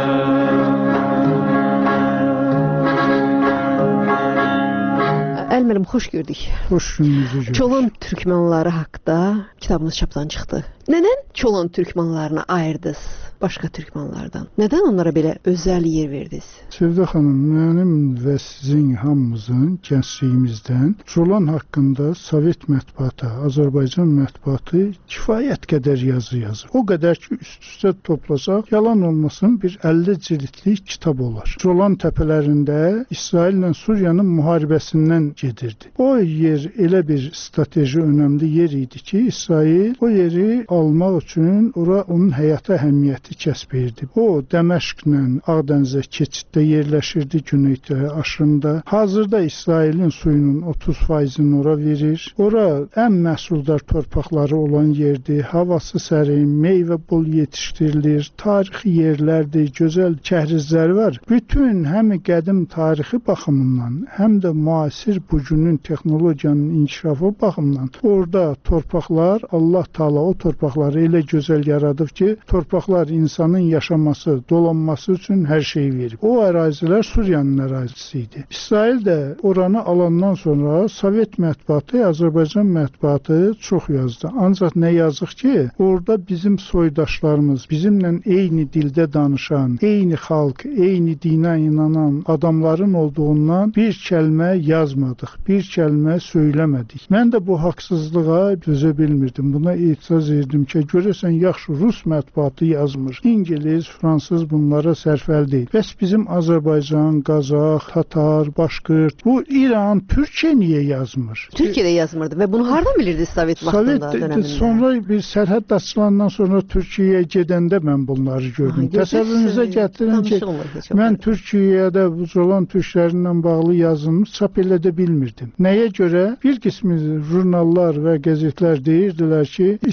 Əlməlim, xoş gördük. Xoş gününüzü gördük. Colan türkmanları haqqında kitabınız çapdan çıxdı. Nədən Colan türkmanlarını ayırdınız başqa türkmanlardan? Nədən onlara belə özəl yer verdiniz? Sevda xanım, mənim və sizin hamımızın gəncliyimizdən Colan haqqında Sovet mətbuatı, Azərbaycan mətbuatı kifayət qədər yazı yazır. O qədər ki, üst-üstə toplasaq, yalan olmasın bir 50 cildlik kitab olar. Colan təpələrində İsraillə Suriyanın müharibəsindən gedirdi. O yer elə bir strateji önəmli yer idi ki, İsrail o yeri almaq üçün onun həyata əhəmiyyəti kəsb edirdi. O, Dəməşqlə Ağdənizə keçiddə yerləşirdi, güneydə, aşırında. Hazırda İsrailin suyunun 30%-ni ora verir. Ora ən məhsuldar torpaqları olan yerdir. Havası sərin, meyvə bol yetişdirilir, tarixi yerlərdir, gözəl kəhrizləri var. Bütün həm qədim tarixi baxımından, həm də müasir bugünün texnologiyanın inkişafı baxımından orada torpaqlar, Allah Taala o torpaqları elə gözəl yaradıb ki, torpaqlar insanın yaşaması, dolanması üçün hər şeyi verib. O ərazilər Suriyanın ərazisi idi. İsrail də oranı alandan sonra Sovet mətbuatı, Azərbaycan mətbuatı çox yazdı. Ancaq nə yazıq ki, orada bizim soydaşlarımız, bizimlə eyni dildə danışan, eyni xalq, eyni dinə inanan adamların olduğundan bir kəlmə yazmadıq, bir kəlmə söyləmədik. Mən də bu haqsızlığa dözə bilmirdim. Buna etiraz edirdim ki, görəsən yaxşı Rus mətbuatı yazmır, İngiliz, Fransız bunlara sərfəli deyil. Bəs bizim Azərbaycan, Qazax, Tatar, Başqırt, bu İran, Türkiyə niyə yazmır? Türkiyədə yazmırdı və bunu hardan bilirdiniz Sovet vaxtında, dönəmində? Sonra bir sərhəd açılandan sonra Türkiyəyə gedəndə mən bunları gördüm. Təsəvvürünüzə gətirin ki, mən Türkiyədə bu Colan türklərindən bağlı yazımı çap elədə bilmirdim. Nəyə görə? Bir qismi jurnallar və qəzetlər deyirdilər ki, İsrail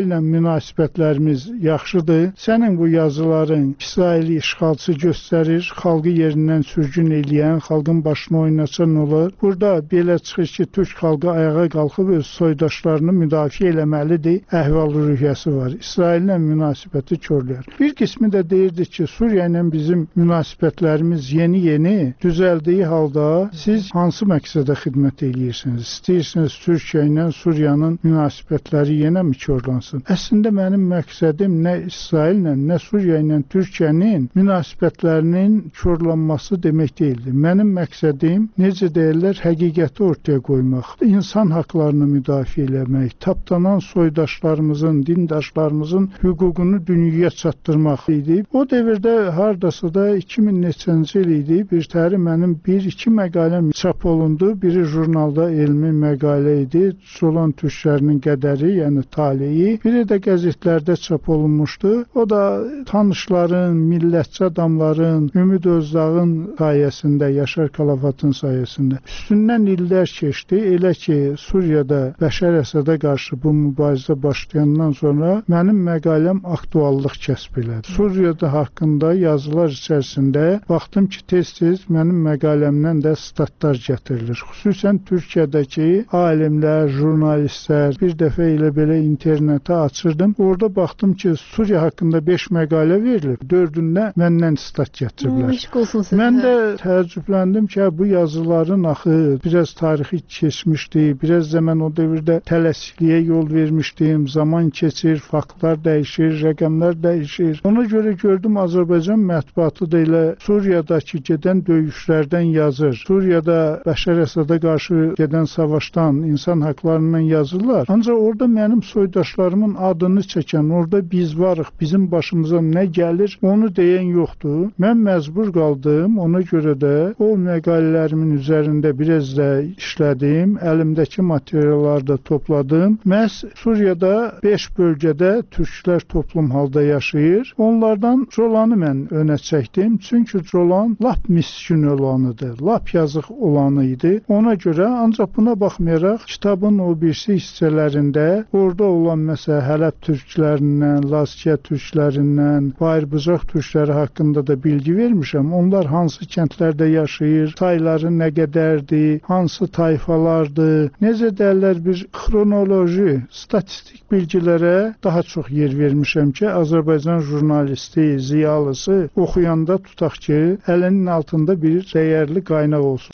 İsraillə münasibətlərimiz yaxşıdır. Sənin bu yazıların İsraili işğalçı göstərir, xalqı yerindən sürgün eləyən, xalqın başına oynaçan olur. Burada belə çıxır ki, türk xalqı ayağa qalxıb öz soydaşlarını müdafiə eləməlidir, əhval-ruhiyyəsi var. İsraillə münasibəti körləyər. Bir qismi də deyirdi ki, Suriya ilə bizim münasibətlərimiz yeni düzəldiyi halda siz hansı məqsədə xidmət eləyirsiniz? İstəyirsiniz Türkiyə ilə Suriyanın münasibətləri yenə mi körlansın? Əslində mənim məqsədim nə İsraillə, nə Suriya ilə Türkiyənin münasibətlərinin körlanması demək deyildi. Mənim məqsədim, necə deyirlər, həqiqəti ortaya qoymaq, insan haqlarını müdafiə eləmək, tapdanan soydaşlarımızın, dindaşlarımızın hüququnu dünyaya çatdırmaq idi. O devirdə hardasa da 2000 neçənci il idi, bir təri mənim 1-2 məqaləm çap olundu. Biri jurnalda elmi məqalə idi, Jolan türklərinin qədəri, yəni taleyi. Biri də qəzetlərdə çap olunmuşdu. O da tanışların, millətçi adamların, Ümid Özdağın sayəsində, Yaşar Kalafatın sayəsində. Üstündən illər keçdi. Elə ki, Suriyada Bəşər Əsədə qarşı bu mübarizə başlayandan sonra mənim məqaləm aktuallıq kəsb elədi. Suriyada haqqında yazılar içərisində baxdım ki, tez-tez mənim məqaləmdən də statlar gətirilir. Xüsusən Türkiyədəki alimlər, jurnalistlər, bir dəfə elə belə internetə açırdım. Orada baxdım ki, Suriya haqqında 5 məqalə verilib. 4-ündə məndən stat gətiriblər. Mən də təəccübləndim ki, bu yazıların axı biraz tarixi keçmişdi. Biraz da mən o dövrdə tələsikliyə yol vermişdim. Zaman keçir, faktlar dəyişir, rəqəmlər dəyişir. Ona görə gördüm Azərbaycan mətbuatı da elə Suriyadakı gedən döyüşlərdən yazır. Suriyada Bəşər Əsədə qarşı gedən savaşdan, insan haqlarından yazırlar. Ancaq orada mənim soydaşlarımın adını çəkən, orada biz varıq, bizim başımıza nə gəlir, onu deyən yoxdur. Mən məcbur qaldım, ona görə də o məqalələrimin üzərində biraz da işlədim, əlimdəki materialları da topladım. Məhz Suriyada 5 bölgədə türklər toplum halda yaşayır. Onlardan Jolanı mən önə çəkdim. Çünki Jolan lap miskin olanıdır, lap yazıq olanı idi. Ona görə ancaq buna baxmayaraq kitabın o birisi hissələrində orada olan məsələ Hələb türklərindən, Laskiya türklərindən, Bayırbucaq türkləri haqqında da bilgi vermişəm. Onlar hansı kəndlərdə yaşayır, sayları nə qədərdir, hansı tayfalardır, necə deyirlər, bir xronoloji, statistik bilgilərə daha çox yer vermişəm ki, Azərbaycan jurnalisti, ziyalısı oxuyanda tutaq ki, əlinin altında bir dəyərli qaynaq olsun.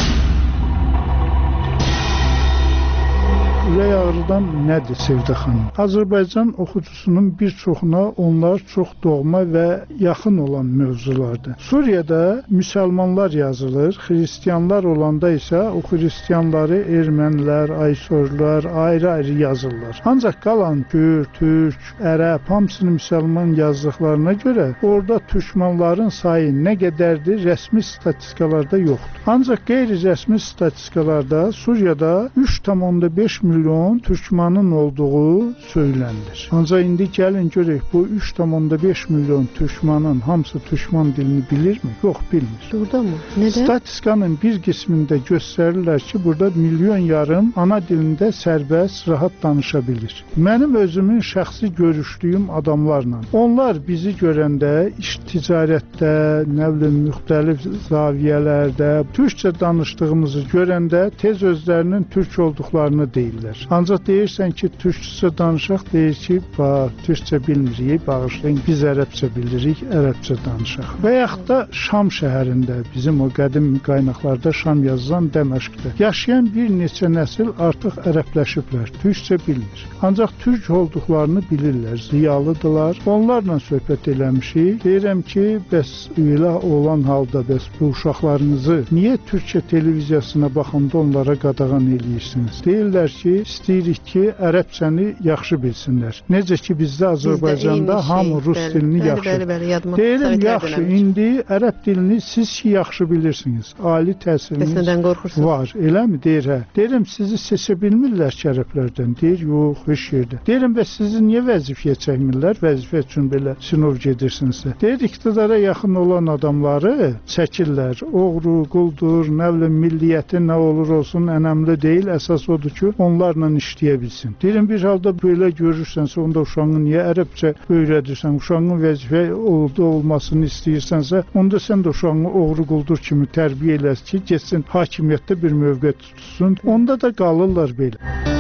Ürək ağrıdan nədir Sevdə xanım? Azərbaycan oxucusunun bir çoxuna onlar çox doğma və yaxın olan mövzulardır. Suriyada müsəlmanlar yazılır, xristianlar olanda isə o xristianları ermənilər, aysorlar ayrı-ayrı yazırlar. Ancaq qalan Gür, Türk, Ərəb hamısını müsəlman yazdıqlarına görə orada türkmanların sayı nə qədərdir rəsmi statistikalarda yoxdur. Ancaq qeyri-rəsmi statistikalarda Suriyada 3,5 milyon türkmanın olduğu söylənilir. Ancaq indi gəlin görək, bu 3,5 milyon türkmanın hamısı türkman dilini bilirmi? Yox, bilmir. Burada mı? Nədən? Statistikanın bir qismində göstərirlər ki, burada milyon yarım ana dilində sərbəst, rahat danışa bilir. Mənim özümün şəxsi görüşdüyüm adamlarla, onlar bizi görəndə iş ticarətdə, nə bilim, müxtəlif zaviyyələrdə türkçə danışdığımızı görəndə tez özlərinin türk olduqlarını deyirlər. Ancaq deyirsən ki, türkçə danışaq, deyir ki, türkçə bilmirik, bağışlayın, biz ərəbcə bilirik, ərəbcə danışaq. Və yaxud da Şam şəhərində, bizim o qədim qaynaqlarda Şam yazılan Dəməşqdə yaşayan bir neçə nəsil artıq ərəbləşiblər, türkçə bilmir. Ancaq türk olduqlarını bilirlər, ziyalıdırlar. Onlarla söhbət eləmişik. Deyirəm ki, bəs elə olan halda, bəs bu uşaqlarınızı niyə Türkiyə televiziyasına baxanda onlara qadağan eləyirsiniz? Deyirlər ki, istəyirik ki, ərəbcəni yaxşı bilsinlər. Necə ki, bizdə Azərbaycanda hamı rus dilini yaxşı. Deyirəm, yaxşı, indi ərəb dilini siz ki, yaxşı bilirsiniz. Ali təhsiliniz var, eləmi? Deyir, hə. Deyirəm, sizi seçə bilmirlər ki, ərəblərdən. Deyir, yox, heç yerdə. Deyirəm, bəs sizi niyə vəzifəyə çəkmirlər? Vəzifə üçün belə sinov gedirsinizsə. Deyir, iqtidara yaxın olan adamları çəkirlər. Oğru, quldur, nə bilim, milliyyəti nə olur olsun, önəmli deyil. Əsas odur ki, onlar onlarla işləyə bilsin. Deyirəm, bir halda belə görürsənsə, onda uşağını niyə ərəbcə öyrədirsən? Uşağın vəzifə olmasını istəyirsənsə, onda sən də uşağını oğru quldur kimi tərbiyə eləsin ki, getsin hakimiyyətdə bir mövqe tutsun. Onda da qalırlar belə.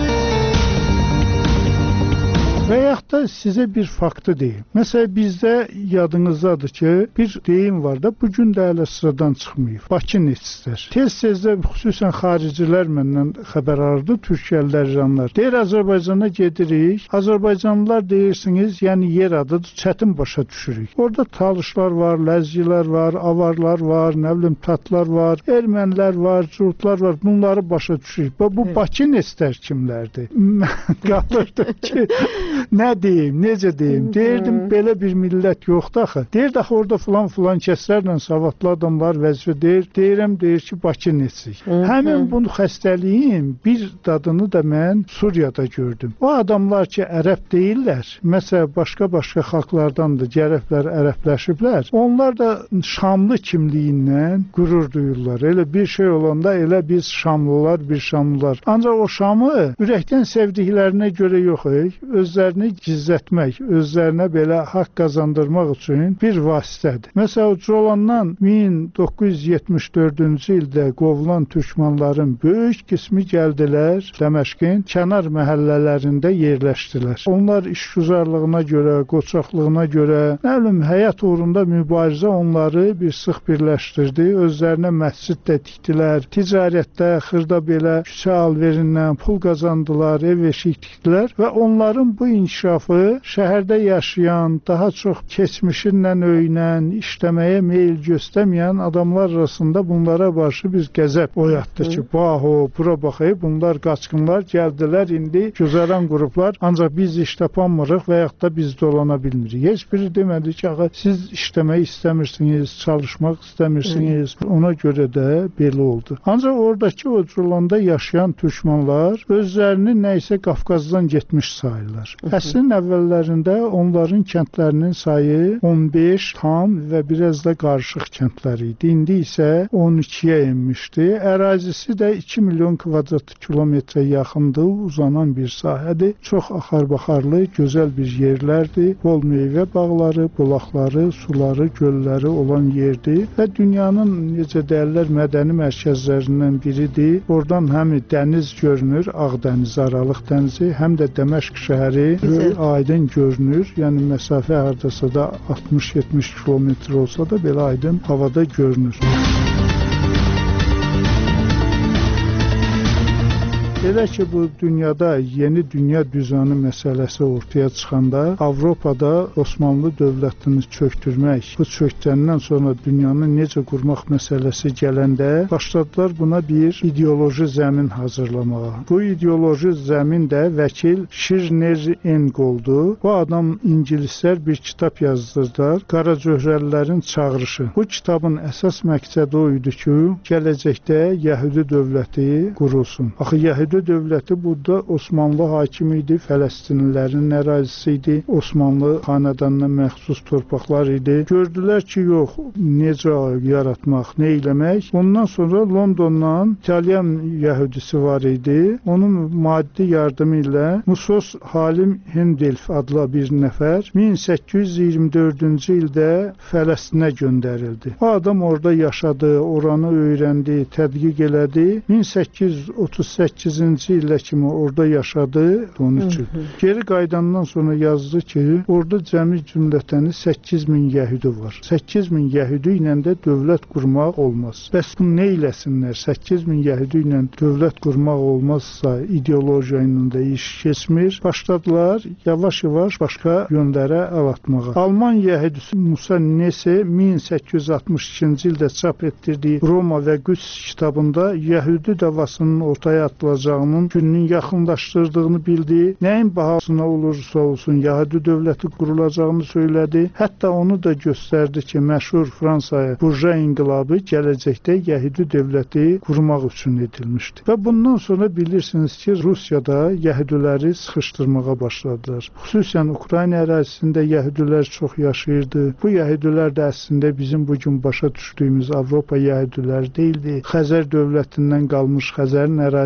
Və yaxud da sizə bir faktı deyim. Məsələn, bizdə yadınızdadır ki, bir deyim var da, bugün də hələ sıradan çıxmayıb. Bakı neçistər. Tez-tez də xüsusən xaricilər məndən xəbər alırdı, Türkiyəlilər, İranlar. Deyir, Azərbaycana gedirik. Azərbaycanlılar deyirsiniz, yəni yer adıdır, çətin başa düşürük. Orada talışlar var, ləzgilər var, avarlar var, nə bilim, tatlar var, ermənilər var, curtlar var. Bunları başa düşürük. Bu Bakı neçistər kimlərdir? Mən qalırdım ki, nə deyim, necə deyim? Deyirdim, belə bir millət yoxdur axı. Deyirdi, axı orada filan kəslərlə savadlı adamlar vəzifə deyirəm, deyir ki, Bakı neçik. Həmin bunu xəstəliyin bir dadını da mən Suriyada gördüm. O adamlar ki, ərəb deyirlər, məsələn, başqa xalqlardandır, gərəblər, ərəbləşiblər. Onlar da Şamlı kimliyindən qürur duyurlar. Elə bir şey olanda, elə biz Şamlılar, bir Şamlılar. Ancaq o Şamı ürəkdən sevdiklərinə görə yox, özlərini gizlətmək, özlərinə belə haqq qazandırmaq üçün bir vasitədir. Məsələn, Colandan 1974-cü ildə qovulan türkmanların böyük qismi gəldilər Dəməşqin kənar məhəllələrində yerləşdilər. Onlar işgüzarlığına görə, qoçaqlığına görə, nə bilim, həyat uğrunda mübarizə onları bir sıx birləşdirdi. Özlərinə məscid də tikdilər, ticarətdə, xırda belə küçə alverindən pul qazandılar, ev eşik tikdilər və onların bu inkişafı şəhərdə yaşayan, daha çox keçmişinlə öyünən, işləməyə meyil göstərməyən adamlar arasında bunlara qarşı bir qəzəb oyatdı ki, baho, bura baxayıb, bunlar qaçqınlar gəldilər, indi güzəran qruplar, ancaq biz iş tapanmırıq və yaxud da biz dolana bilmirik. Heç biri demədi ki, siz işləmək istəmirsiniz, çalışmaq istəmirsiniz, ona görə də belə oldu. Ancaq oradakı o Culanda yaşayan türkmanlar özlərini nəysə Qafqazdan getmiş sayırlar. Əsrin əvvəllərində onların kəndlərinin sayı 15 tam və biraz da qarışıq kəndlər idi. İndi isə 12-yə enmişdi. Ərazisi də 2 milyon kvadrat kilometrə yaxındır, uzanan bir sahədir. Çox axar-baxarlı, gözəl bir yerlərdir. Bol meyvə bağları, bulaqları, suları, gölləri olan yerdir və dünyanın, necə deyirlər, mədəni mərkəzlərindən biridir. Oradan həm dəniz görünür, Ağdəniz, Aralıq dənizi, həm də Dəməşq şəhəri aydın görünür. Yəni məsafə hardasa da 60-70 kilometr olsa da belə aydın havada görünür. Elə ki, bu dünyada yeni dünya düzəni məsələsi ortaya çıxanda Avropada Osmanlı dövlətini çöktürmək, bu çökdəndən sonra dünyanı necə qurmaq məsələsi gələndə başladılar buna bir ideoloji zəmin hazırlamağa. Bu ideoloji zəmin də vəkil Şirner-Eng oldu. Bu adam ingilislər bir kitab yazdırdılar, Qaracöhrəlilərin çağırışı. Bu kitabın əsas məqsədi o idi ki, gələcəkdə Yəhudi dövləti qurulsun. Axı Yəhudi dövləti burada Osmanlı hakimi idi, Fələstinlilərin ərazisi idi, Osmanlı xanədanına məxsus torpaqlar idi. Gördülər ki, yox, necə yaratmaq, nə eləmək. Ondan sonra Londondan İtalyan yəhudisi var idi. Onun maddi yardımı ilə Musos Halim Hendelf adlı bir nəfər 1824-cü ildə Fələstinə göndərildi. O adam orada yaşadı, oranı öyrəndi, tədqiq elədi. 1838-ci illə kimi orada yaşadı, onun üçün. Geri qayıdandan sonra yazdı ki, orada cəmi cümlətəni 8000 yəhudi var. 8000 yəhudi ilə də dövlət qurmaq olmaz. Bəs bunu nə eləsinlər? 8000 yəhudi ilə dövlət qurmaq olmazsa ideologiya ilə də iş keçmir. Başladılar yavaş-yavaş başqa yönlərə əl atmağa. Alman yəhudisi Musa Nese 1862-ci ildə çap etdirdiyi Roma və Qüds kitabında yəhudi davasının ortaya atılacağını, gününün yaxınlaşdırdığını bildi. Nəyin bahasına olursa olsun Yəhudi dövləti qurulacağını söylədi. Hətta onu da göstərdi ki, məşhur Fransaya burja inqilabı gələcəkdə Yəhudi dövləti qurmaq üçün edilmişdi. Və bundan sonra bilirsiniz ki, Rusiyada Yəhudiləri sıxışdırmağa başladılar. Xüsusən Ukrayna ərazisində Yəhudilər çox yaşayırdı. Bu Yəhudilər də əslində bizim bugün başa düşdüyümüz Avropa Yəhudiləri deyildi. Xəzər dövlətindən qalmış Xəzərin ərazisində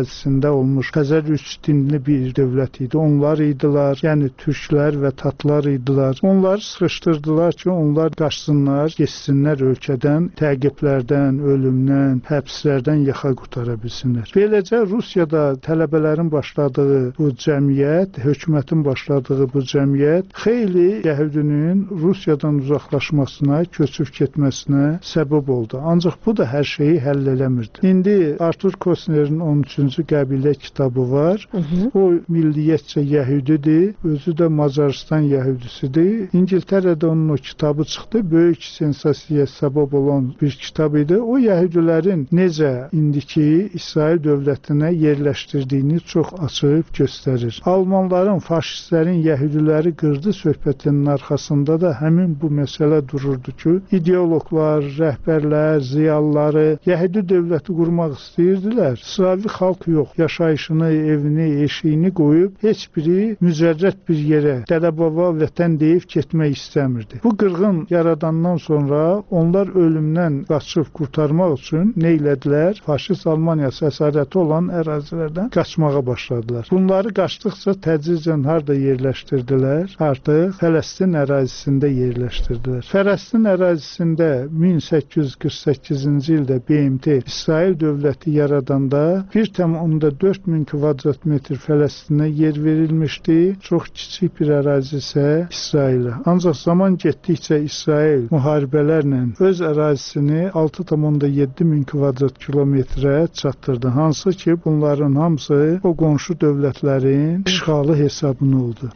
dövründə olmuş Xəzər üç dinli bir dövlət idi. Onlar idilər, yəni türklər və tatlar idilər. Onlar sıxışdırdılar ki, onlar qaçsınlar, geçsinlər ölkədən, təqiblərdən, ölümdən, həbslərdən yaxa qutara bilsinlər. Beləcə Rusiyada tələbələrin başladığı bu cəmiyyət, hökumətin başladığı bu cəmiyyət xeyli yəhudinin Rusiyadan uzaqlaşmasına, köçüb getməsinə səbəb oldu. Ancaq bu da hər şeyi həll eləmirdi. İndi Artur Kosnerin 13-cü qəbilə kitabı var. O milliyyətcə yəhudidir, özü də Macaristan yəhudisidir. İngiltərədə onun o kitabı çıxdı, böyük sensasiyaya səbəb olan bir kitab idi. O yəhudilərin necə indiki İsrail dövlətinə yerləşdirdiyini çox açıb göstərir. Almanların, faşistlərin yəhudiləri qırdı söhbətinin arxasında da həmin bu məsələ dururdu ki, ideoloqlar, rəhbərlər, ziyalıları yəhudi dövləti qurmaq istəyirdilər. Slavi xalq yox, yaşayışını, evini, eşiyini qoyub heç biri mücərrəd bir yerə, dədəbaba vətən deyib getmək istəmirdi. Bu qırğın yaradandan sonra onlar ölümdən qaçıb qurtarmaq üçün nə elədilər? Faşist Almaniyası əsarəti olan ərazilərdən qaçmağa başladılar. Bunları qaçdıqca tədricən harda yerləşdirdilər? Artıq Fələstin ərazisində yerləşdirdilər. Fələstin ərazisində 1848-ci ildə BMT İsrail dövləti yaradanda 1,4 min kvadrat metr Fələstinə yer verilmişdi. Çox kiçik bir ərazi isə İsrailə. Ancaq zaman getdikcə İsrail müharibələrlə öz ərazisini 6,7 min kvadrat kilometrə çatdırdı. Hansı ki, bunların hamısı o qonşu dövlətlərin işğalı hesabına oldu.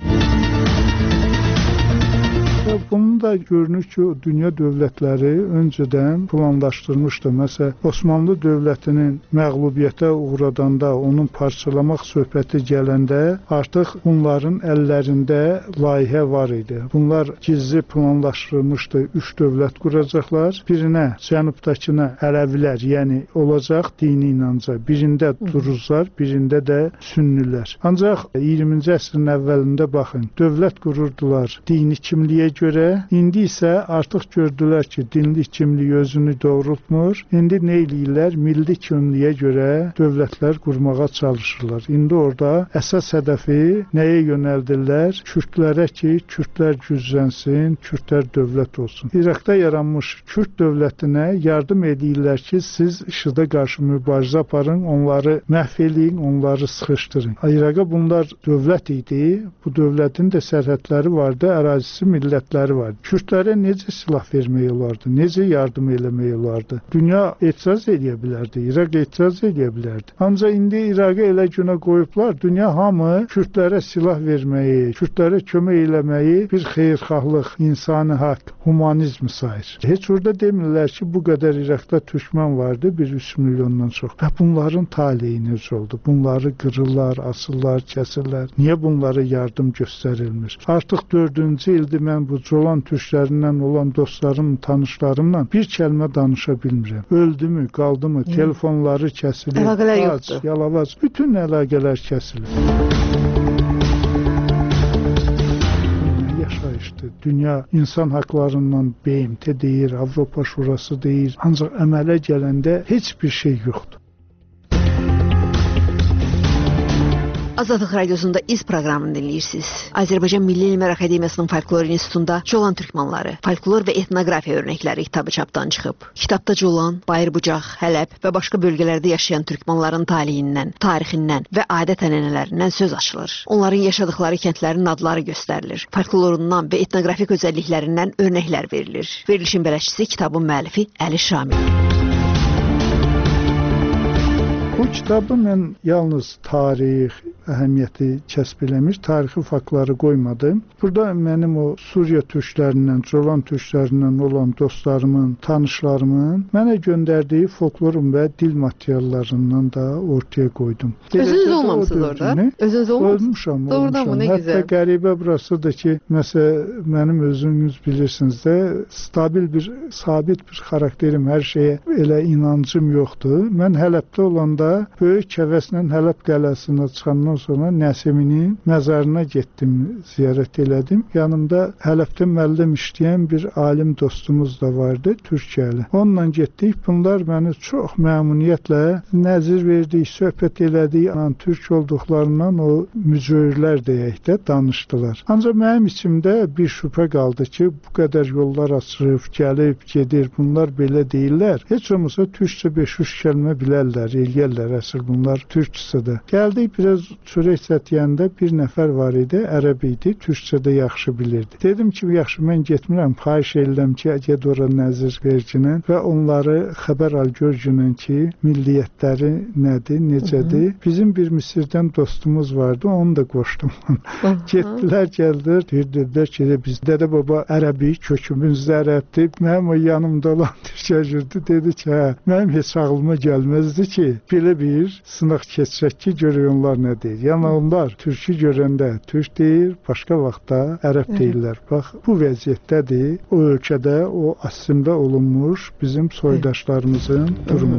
Bunun da görünür ki, dünya dövlətləri öncədən planlaşdırmışdı. Məsələn, Osmanlı dövlətinin məğlubiyyətə uğradanda, onun parçalamaq söhbəti gələndə artıq bunların əllərində layihə var idi. Bunlar gizli planlaşdırmışdı. 3 dövlət quracaqlar. Birinə, cənubdakına Ərəblər, yəni olacaq dini inanca. Birində Duruzlar, birində də Sünnilər. Ancaq 20-ci əsrin əvvəlində baxın, dövlət qururdular dini kimliyə görə. İndi isə artıq gördülər ki, dinlik kimlik özünü doğrultmur. İndi nə eləyirlər? Milli kimliyə görə dövlətlər qurmağa çalışırlar. İndi orada əsas hədəfi nəyə yönəldirlər? Kürdlərə ki, kürdlər güclənsin, kürdlər dövlət olsun. İraqda yaranmış Kürd dövlətinə yardım edirlər ki, siz IŞİD-ə qarşı mübarizə aparın, onları məhv eləyin, onları sıxışdırın. İraqa bunlar dövlət idi. Bu dövlətin də sərhədləri vardı, ərazisi millətləri vardı. Kürdlərə necə silah vermək olardı, necə yardım eləmək olardı? Dünya etiraz edə bilərdi, İraq etiraz edə bilərdi. Ancaq indi İraqı elə günə qoyublar, dünya hamı kürdlərə silah verməyi, kürdlərə kömək eləməyi bir xeyirxahlıq, insani haqq, humanizm sayır. Heç orada demirlər ki, bu qədər İraqda türkmən vardı, bir 3 milyondan çox. Və bunların taleyi necə oldu? Bunları qırırlar, asırlar, kəsirlər. Niyə bunlara yardım göstərilmir? Artıq 4-cü ildir mən bu Colan türklərindən olan dostlarım, tanışlarımla bir kəlmə danışa bilmirəm. Öldümü, qaldımı, telefonları kəsilir. Əlaqələr yoxdur. Yalavac, bütün əlaqələr kəsilir. Yaşayışdır. Dünya insan haqlarından BMT deyir, Avropa Şurası deyir. Ancaq əmələ gələndə heç bir şey yoxdur. Azadlıq Radiosunda İz proqramını dinləyirsiniz. Azərbaycan Milli Elmlər Akademiyasının Folklor İnstitutunda Colan türkmanları, folklor və etnografiya örnəkləri kitabı çapdan çıxıb. Kitabda Colan, Bayır-Bucaq, Hələb və başqa bölgələrdə yaşayan türkmanların talihindən, tarixindən və adət-ənənələrindən söz açılır. Onların yaşadıkları kəndlərin adları göstərilir. Folklorundan və etnografik özəlliklərindən örnəklər verilir. Verilişin bələdçisi kitabın müəllifi Əli Şamil. Bu kitabı mən yalnız tarix əhəmiyyəti kəsb eləmiş, tarixi faktları qoymadım. Burada mənim o Suriya türklərindən, Colan türklərindən olan dostlarımın, tanışlarımın mənə göndərdiyi folklorun və dil materiallarından da ortaya qoydum. Özünüz olmamısınız orada? Özünüz olmamısınız? Olmuşam. Doğrudan mı? Ne güzel. Hətta qəribə burasıdır ki, məsələn, mənim özünüz bilirsiniz də, sabit bir xarakterim, hər şeyə elə inancım yoxdur. Mən Hələbdə olanda çıxanda böyük həvəslə Hələb qələsinə çıxandan sonra Nəsiminin məzarına getdim, ziyarət elədim. Yanımda Hələbdə müəllim işləyən bir alim dostumuz da vardı, Türkiyəli. Onunla getdik. Bunlar məni çox məmnuniyyətlə nəzir verdik, söhbət elədik. Türk olduqlarından o mücürlər deyək də danışdılar. Ancaq mənim içimdə bir şübhə qaldı ki, bu qədər yollar açılıb, gəlib, gedir. Bunlar belə deyirlər. Heç olmasa türkçə 5-3 kəlmə bilərlər, eləyərlər. Əsl bunlar türkçədə. Gəldik, biraz çörək sətiyəndə bir nəfər var idi, ərəb idi, türkçədə yaxşı bilirdi. Dedim ki, yaxşı, mən getmirəm, xahiş edirəm ki, get ora nəzir vercinə və onları xəbər al görcünən ki, milliyyətləri nədir, necədir. Bizim bir Misirdən dostumuz vardı, onu da qoşdum. Getdilər, gəldilər, dedilər ki, biz Dədə Baba ərəbi, kökümüzdə ərəbdir. Mənim o yanımda olan türkəcürdü, dedi ki, hə, mənim heç ağlıma gəlməzdi ki, belə bir sınaq keçirək ki, görək onlar nə deyir. Yəni onlar türkü görəndə türk deyir, başqa vaxtda ərəb deyirlər. Bax, bu vəziyyətdədir o ölkədə, o asimdə olunmuş bizim soydaşlarımızın durumu.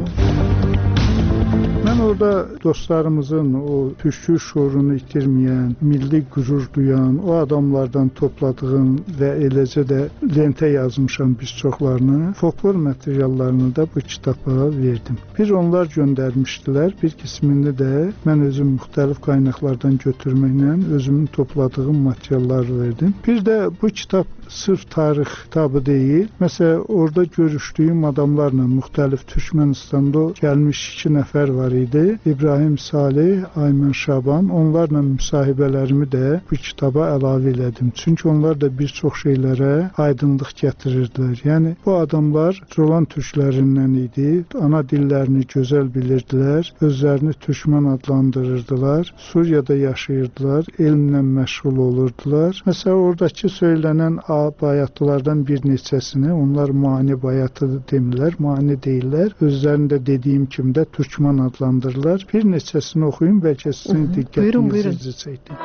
Mən orada dostlarımızın o türkü şuurunu itirməyən, milli qürur duyan, o adamlardan topladığım və eləcə də lentə yazmışam biz çoxlarını, folklor materiallarını da bu kitaba verdim. Bir onlar göndərmişdilər, bir qismini də mən özüm müxtəlif qaynaqlardan götürməklə özümün topladığım materialları verdim. Bir də bu kitab sırf tarix kitabı deyil. Məsələn, orada görüşdüyüm adamlarla müxtəlif Türkmenistan'da gəlmiş 2 nəfər var idi. İbrahim Salih, Aymən Şaban. Onlarla müsahibələrimi də bu kitaba əlavə elədim. Çünki onlar da bir çox şeylərə aydınlıq gətirirdilər. Yəni, bu adamlar Colan türklərindən idi. Ana dillərini gözəl bilirdilər. Özlərini Türkmen adlandırırdılar. Suriyada yaşayırdılar. Elmlə məşğul olurdular. Məsələn, oradakı söylənən bayatlılardan bir neçəsini, onlar mani bayatı demirlər, mani deyirlər. Özlərində dediyim kimi də Türkmen adlandırırlar. Bir neçəsini oxuyun, bəlkə sizin diqqətinizi çəkdi.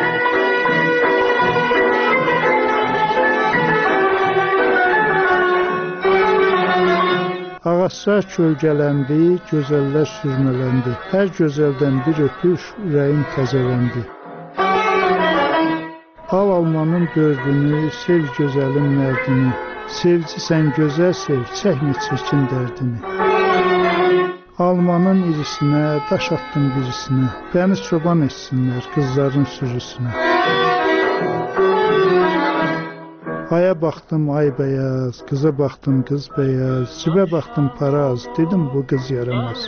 Ağaçlar kölgələndi, gözəllər sürmələndi. Hər gözəldən bir öpüş, ürəyim təzələndi. Al almanın dördünü, sev gözəlin mərdini. Sevci sən gözəl sev, çəkmə çirkin dərdini. Almanın irisinə, daş attım birisinə. Bəni çoban etsinlər qızların sürüsünə. Aya baxdım ay bəyaz, qıza baxdım qız bəyaz. Cibə baxdım para az, dedim bu qız yaramaz.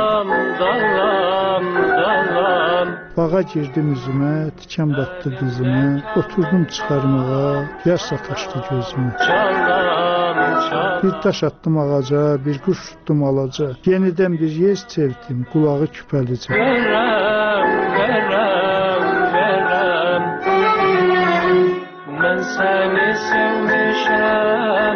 Bağa girdim üzümə, tikan batdı dizimə, oturdum çıxarmağa, yaş sataşdı gözümə. Bir daş attım ağaca, bir quş tutdum alaca, yenidən bir yer sevdim, qulağı küpəlicə. Mən səni sevmişəm,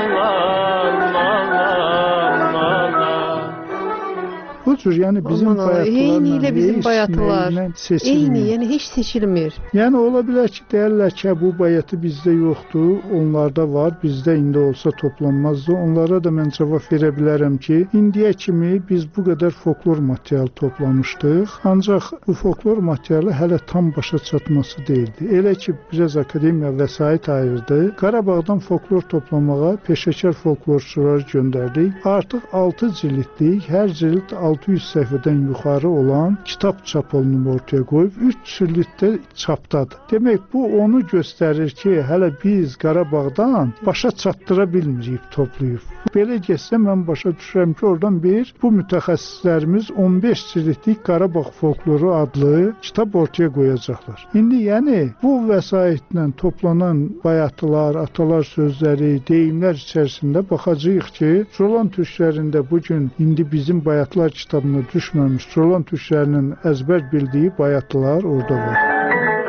bu cür, yəni bizim eynilə bizim bayatlar, eyni, yəni heç seçilmir. Yəni ola bilər ki, deyərlər ki, bu bayatı bizdə yoxdur, onlarda var, bizdə indi olsa toplanmazdı. Onlara da mən cavab verə bilərəm ki, indiyə kimi biz bu qədər folklor material toplamışdıq, ancaq bu folklor materialı hələ tam başa çatması deyildi. Elə ki, biraz akademiya vəsait ayırdı, Qarabağdan folklor toplamağa peşəkar folklorçuları göndərdik. Artıq 6 cildlik, hər cild 600 səhifədən yuxarı olan kitab çap olunub ortaya qoyub, 3 cilddə çapdadır. Demək, bu onu göstərir ki, hələ biz Qarabağdan başa çatdıra bilmirik, toplayıb. Belə getsə, mən başa düşürəm ki, oradan bu mütəxəssislərimiz 15 cildlik Qarabağ folkloru adlı kitab ortaya qoyacaqlar. İndi, yəni, bu vəsaitlə toplanan bayatılar, atalar sözləri, deyimlər içərisində baxacağıq ki, Colan türklərində bugün indi bizim bayatlar kitabına düşməmiş Colan türklərinin əzbər bildiyi bayatlar orada var.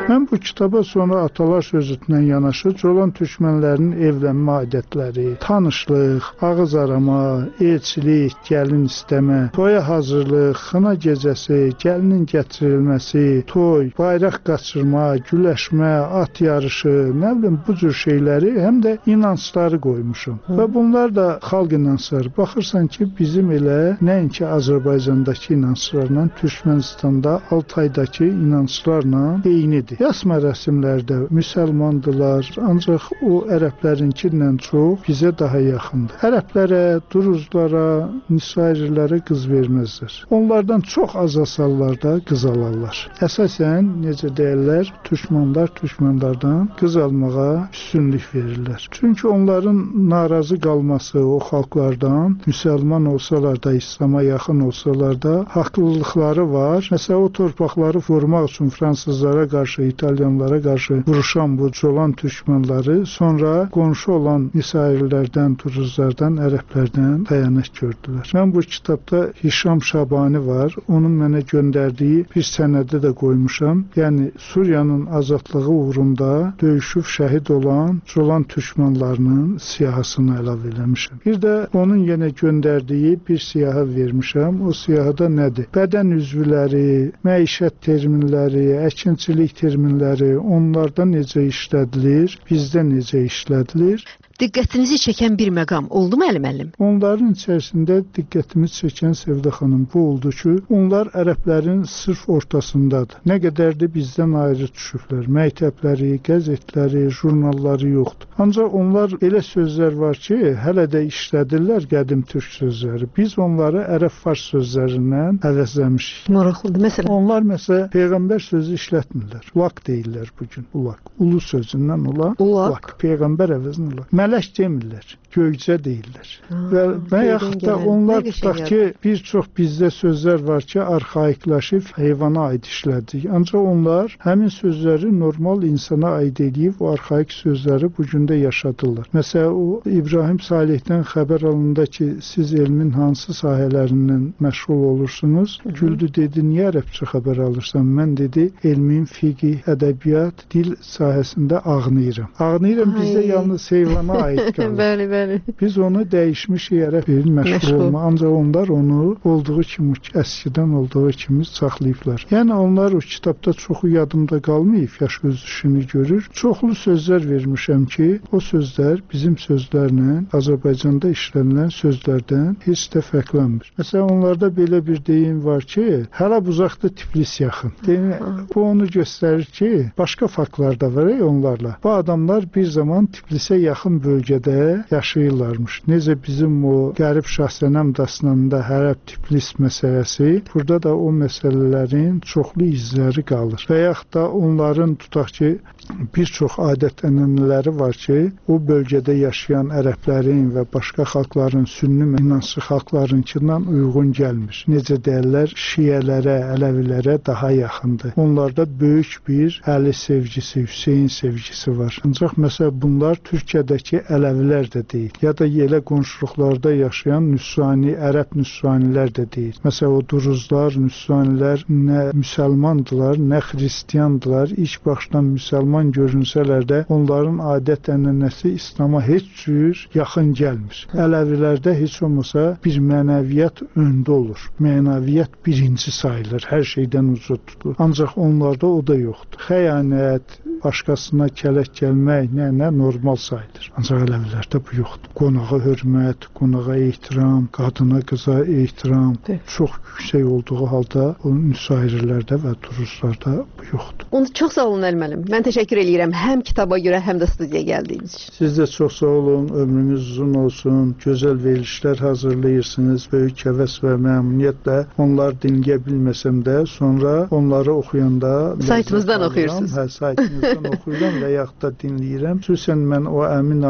Mən bu kitaba sonra atalar sözündən yanaşı Colan türkmənlərinin evlənmə adətləri, tanışlıq, ağız arama, elçilik, gəlin istəmə, toya hazırlıq, xına gecəsi, gəlinin gətirilməsi, toy, bayraq qaçırma, güləşmə, at yarışı, nə bilim bu cür şeyləri həm də inancları qoymuşam. Və bunlar da xalq inancları. Baxırsan ki, bizim elə nəinki Azərbaycandakı inanclarla Türkmənistanda, Altaydakı inanclarla eynidir. Yas mərasimlərdə müsəlmandılar, ancaq o ərəblərinkindən çox bizə daha yaxındır. Ərəblərə, duruzlara, nisairilərə qız verməzlər. Onlardan çox az asallarda qız alarlar. Əsasən, necə deyirlər, Türkmənlardan qız almağa üstünlük verirlər. Çünki onların narazı qalması o xalqlardan, müsəlman olsalar da, İslam'a yaxın olsalar da, haqlılıqları var. Məsələn, o torpaqları vurmaq üçün fransızlara qarşı, İtalyanlara qarşı vuruşan bu Colan türkmənləri sonra qonşu olan nisairilərdən, duruzlardan, ərəblərdən xəyanət gördülər. Mən bu kitabda Hişam Şabani var. Onun mənə göndərdiyi bir sənədi də qoymuşam. Yəni, Suriyanın azadlığı uğrunda döyüşüb şəhid olan Colan türkmənlərinin siyahısını əlavə eləmişəm. Bir də onun yenə göndərdiyi bir siyahı vermişəm. O siyahıda nədir? Bədən üzvləri, məişət terminləri, əkinçilik terminləri, onlarda necə işlədilir, bizdə necə işlədilir? Diqqətinizi çəkən bir məqam oldu mu müəllim? Onların içərisində diqqətimiz çəkən Sevda xanım bu oldu ki, onlar ərəblərin sırf ortasındadır. Nə qədər də bizdən ayrı düşüblər. Məktəbləri, qəzetləri, jurnalları yoxdur. Ancaq onlar elə sözlər var ki, hələ də işlədirlər qədim türk sözləri. Biz onları ərəb-fars sözlərindən əvəzləmişik. Maraqlıdır. Məsələn? Onlar məsələn Peyğəmbər sözü işlətmirlər. Ulaq deyirlər bugün. Ulaq. Ulu sözündən ulaq. Peyğəmbər əvəzinə ulaq. Mələk demirlər, göycə deyirlər. Və yaxud da onlar tutaq ki, bir çox bizdə sözlər var ki, arxaiklaşıb heyvana aid işlədik. Ancaq onlar həmin sözləri normal insana aid edib, o arxaik sözləri bugündə yaşadırlar. Məsələn, o İbrahim Salihdən xəbər alında ki, siz elmin hansı sahələrindən məşğul olursunuz? Güldü dedi, niyə ərəbcə xəbər alırsan? Mən dedi, elmin fiqh, ədəbiyyat, dil sahəsində ağnıyıram. Ağnıyıram bizdə yalnız heyvana aid qalır. Bəli. Biz onu dəyişmişik ərəb elin məşğul olma. Ancaq onlar onu olduğu kimi, əskidən olduğu kimi saxlayıblar. Yəni onlar o kitabda çoxu yadımda qalmayıb, yaş öz işini görür. Çoxlu sözlər vermişəm ki, o sözlər bizim sözlərlə Azərbaycanda işlənilən sözlərdən heç də fərqlənmir. Məsələn, onlarda belə bir deyim var ki, hələ uzaqda Tiflis yaxın. Bu onu göstərir ki, başqa faktlar da var onlarla. Bu adamlar bir zaman Tiflisə yaxın bölgədə yaşayırlarmış. Necə bizim o Qərib Şahsənəm dastanında Hərəb Tiflis məsələsi, burada da o məsələlərin çoxlu izləri qalır. Və yaxud da onların tutaq ki, bir çox adət-ənənələri var ki, o bölgədə yaşayan ərəblərin və başqa xalqların, sünni inanclı xalqlarınkindən uyğun gəlmir. Necə deyirlər, şiyələrə, ələvilərə daha yaxındır. Onlarda böyük bir Əli sevgisi, Hüseyin sevgisi var. Ancaq məsələn, bunlar Türkiyədəki ələvilər də deyil. Ya da elə qonşuluqlarda yaşayan nüsrani, ərəb nüsranilər də deyil. Məsələn, o duruzlar, nüsranilər nə müsəlmandılar, nə xristiyandılar. İlk başdan müsəlman görünsələr də onların adət-ənənəsi İslam'a heç cür yaxın gəlmir. Ələvilərdə heç olmasa bir mənəviyyat öndə olur. Mənəviyyat birinci sayılır, hər şeydən uca tutulur. Ancaq onlarda o da yoxdur. Xəyanət, başqasına kələk gəlmək, nə normal sayılır. Ancaq ələvilərdə bu yoxdur. Qonağa hörmət, qonağa ehtiram, qadına qıza ehtiram çox yüksək olduğu halda o nüsairilərdə və duruzlarda bu yoxdur. Onu çox sağ olun müəllim. Mən təşəkkür edirəm həm kitaba görə, həm də studiyaya gəldiyiniz üçün. Siz də çox sağ olun, ömrünüz uzun olsun, gözəl verilişlər hazırlayırsınız, böyük həvəs və məmnuniyyətlə. Onlar dinləyə bilməsəm də, sonra onları oxuyanda saytımızdan oxuyursunuz. Hə, saytımızdan oxuyuram və yaxud da dinləyirəm. Xüsusən mən o Əmin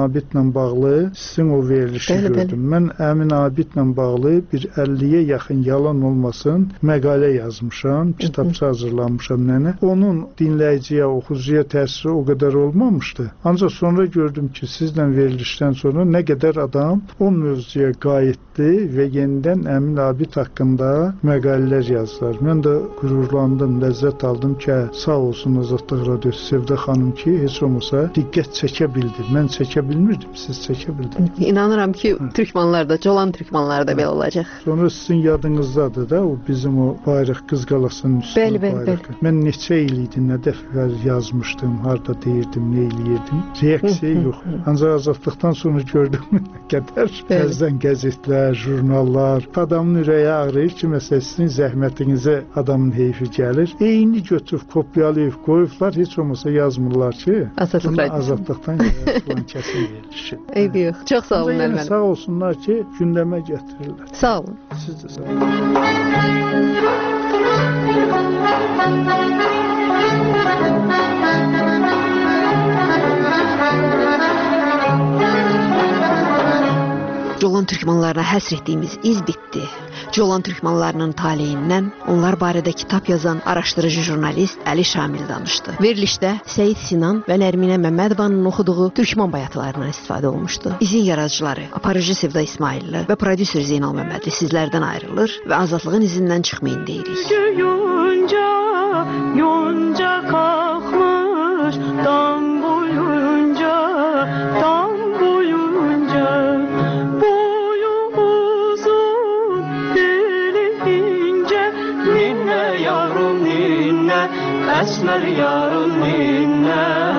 Abidlə bağlı sizin o verilişi gördüm. Mən Əmin Abidlə bağlı bir 50-yə yaxın yalan olmasın məqalə yazmışam, kitabça hazırlamışam nənə. Onun dinləyiciyə, oxucuya təsiri o qədər olmamışdı. Ancaq sonra gördüm ki, sizlə verilişdən sonra nə qədər adam o mövzuya qayıtdı və yenidən Əmin Abid haqqında məqalələr yazdılar. Mən də qürurlandım, ləzzət aldım ki, sağ olsun Azadlıq Radiosu Sevdə xanım ki, heç olmasa diqqət çəkə bildi. Mən çəkə bilmirdim, siz çəkə bildiniz. İnanıram ki, türkmanlarda, Colan türkmanlarda belə olacaq. Sonra sizin yadınızdadır da, o bizim o bayraq Qız Qalasının üstündə bayraq. Mən neçə il idi, nə dəfə yazmışdım, harda deyirdim, nə eləyirdim. Reaksiya yox. Ancaq azadlıqdan sonra gördüm nə qədər. Bəzən qəzetlər, jurnallar, adamın ürəyi ağrıyır ki, məsələn, sizin zəhmətinizə adamın heyfi gəlir. Eyni götürüb, kopyalayıb, qoyublar, heç olmasa yazmırlar ki, azadlıqdan filan kəsin verilişi. Eybi yox. Çox sağ olun Əlmənim. Sağ olsunlar ki, gündəmə gətirirlər. Sağ olun. Siz də sağ olun. Colan türkmanlarına həsr etdiyimiz iz bitdi. Colan türkmanlarının taleyindən onlar barədə kitab yazan araşdırıcı jurnalist Əli Şamil danışdı. Verilişdə Seyid Sinan və Nərminə Məmmədovanın oxuduğu türkman bayatılarından istifadə olmuşdu. İzin yaradıcıları, aparıcı Sevda İsmailli və prodüser Zeynal Məmmədli sizlərdən ayrılır və azadlığın izindən çıxmayın deyirik. Yonca, yonca qalxmış, dam boyunca, dam boyunca. Əsmər yarın minə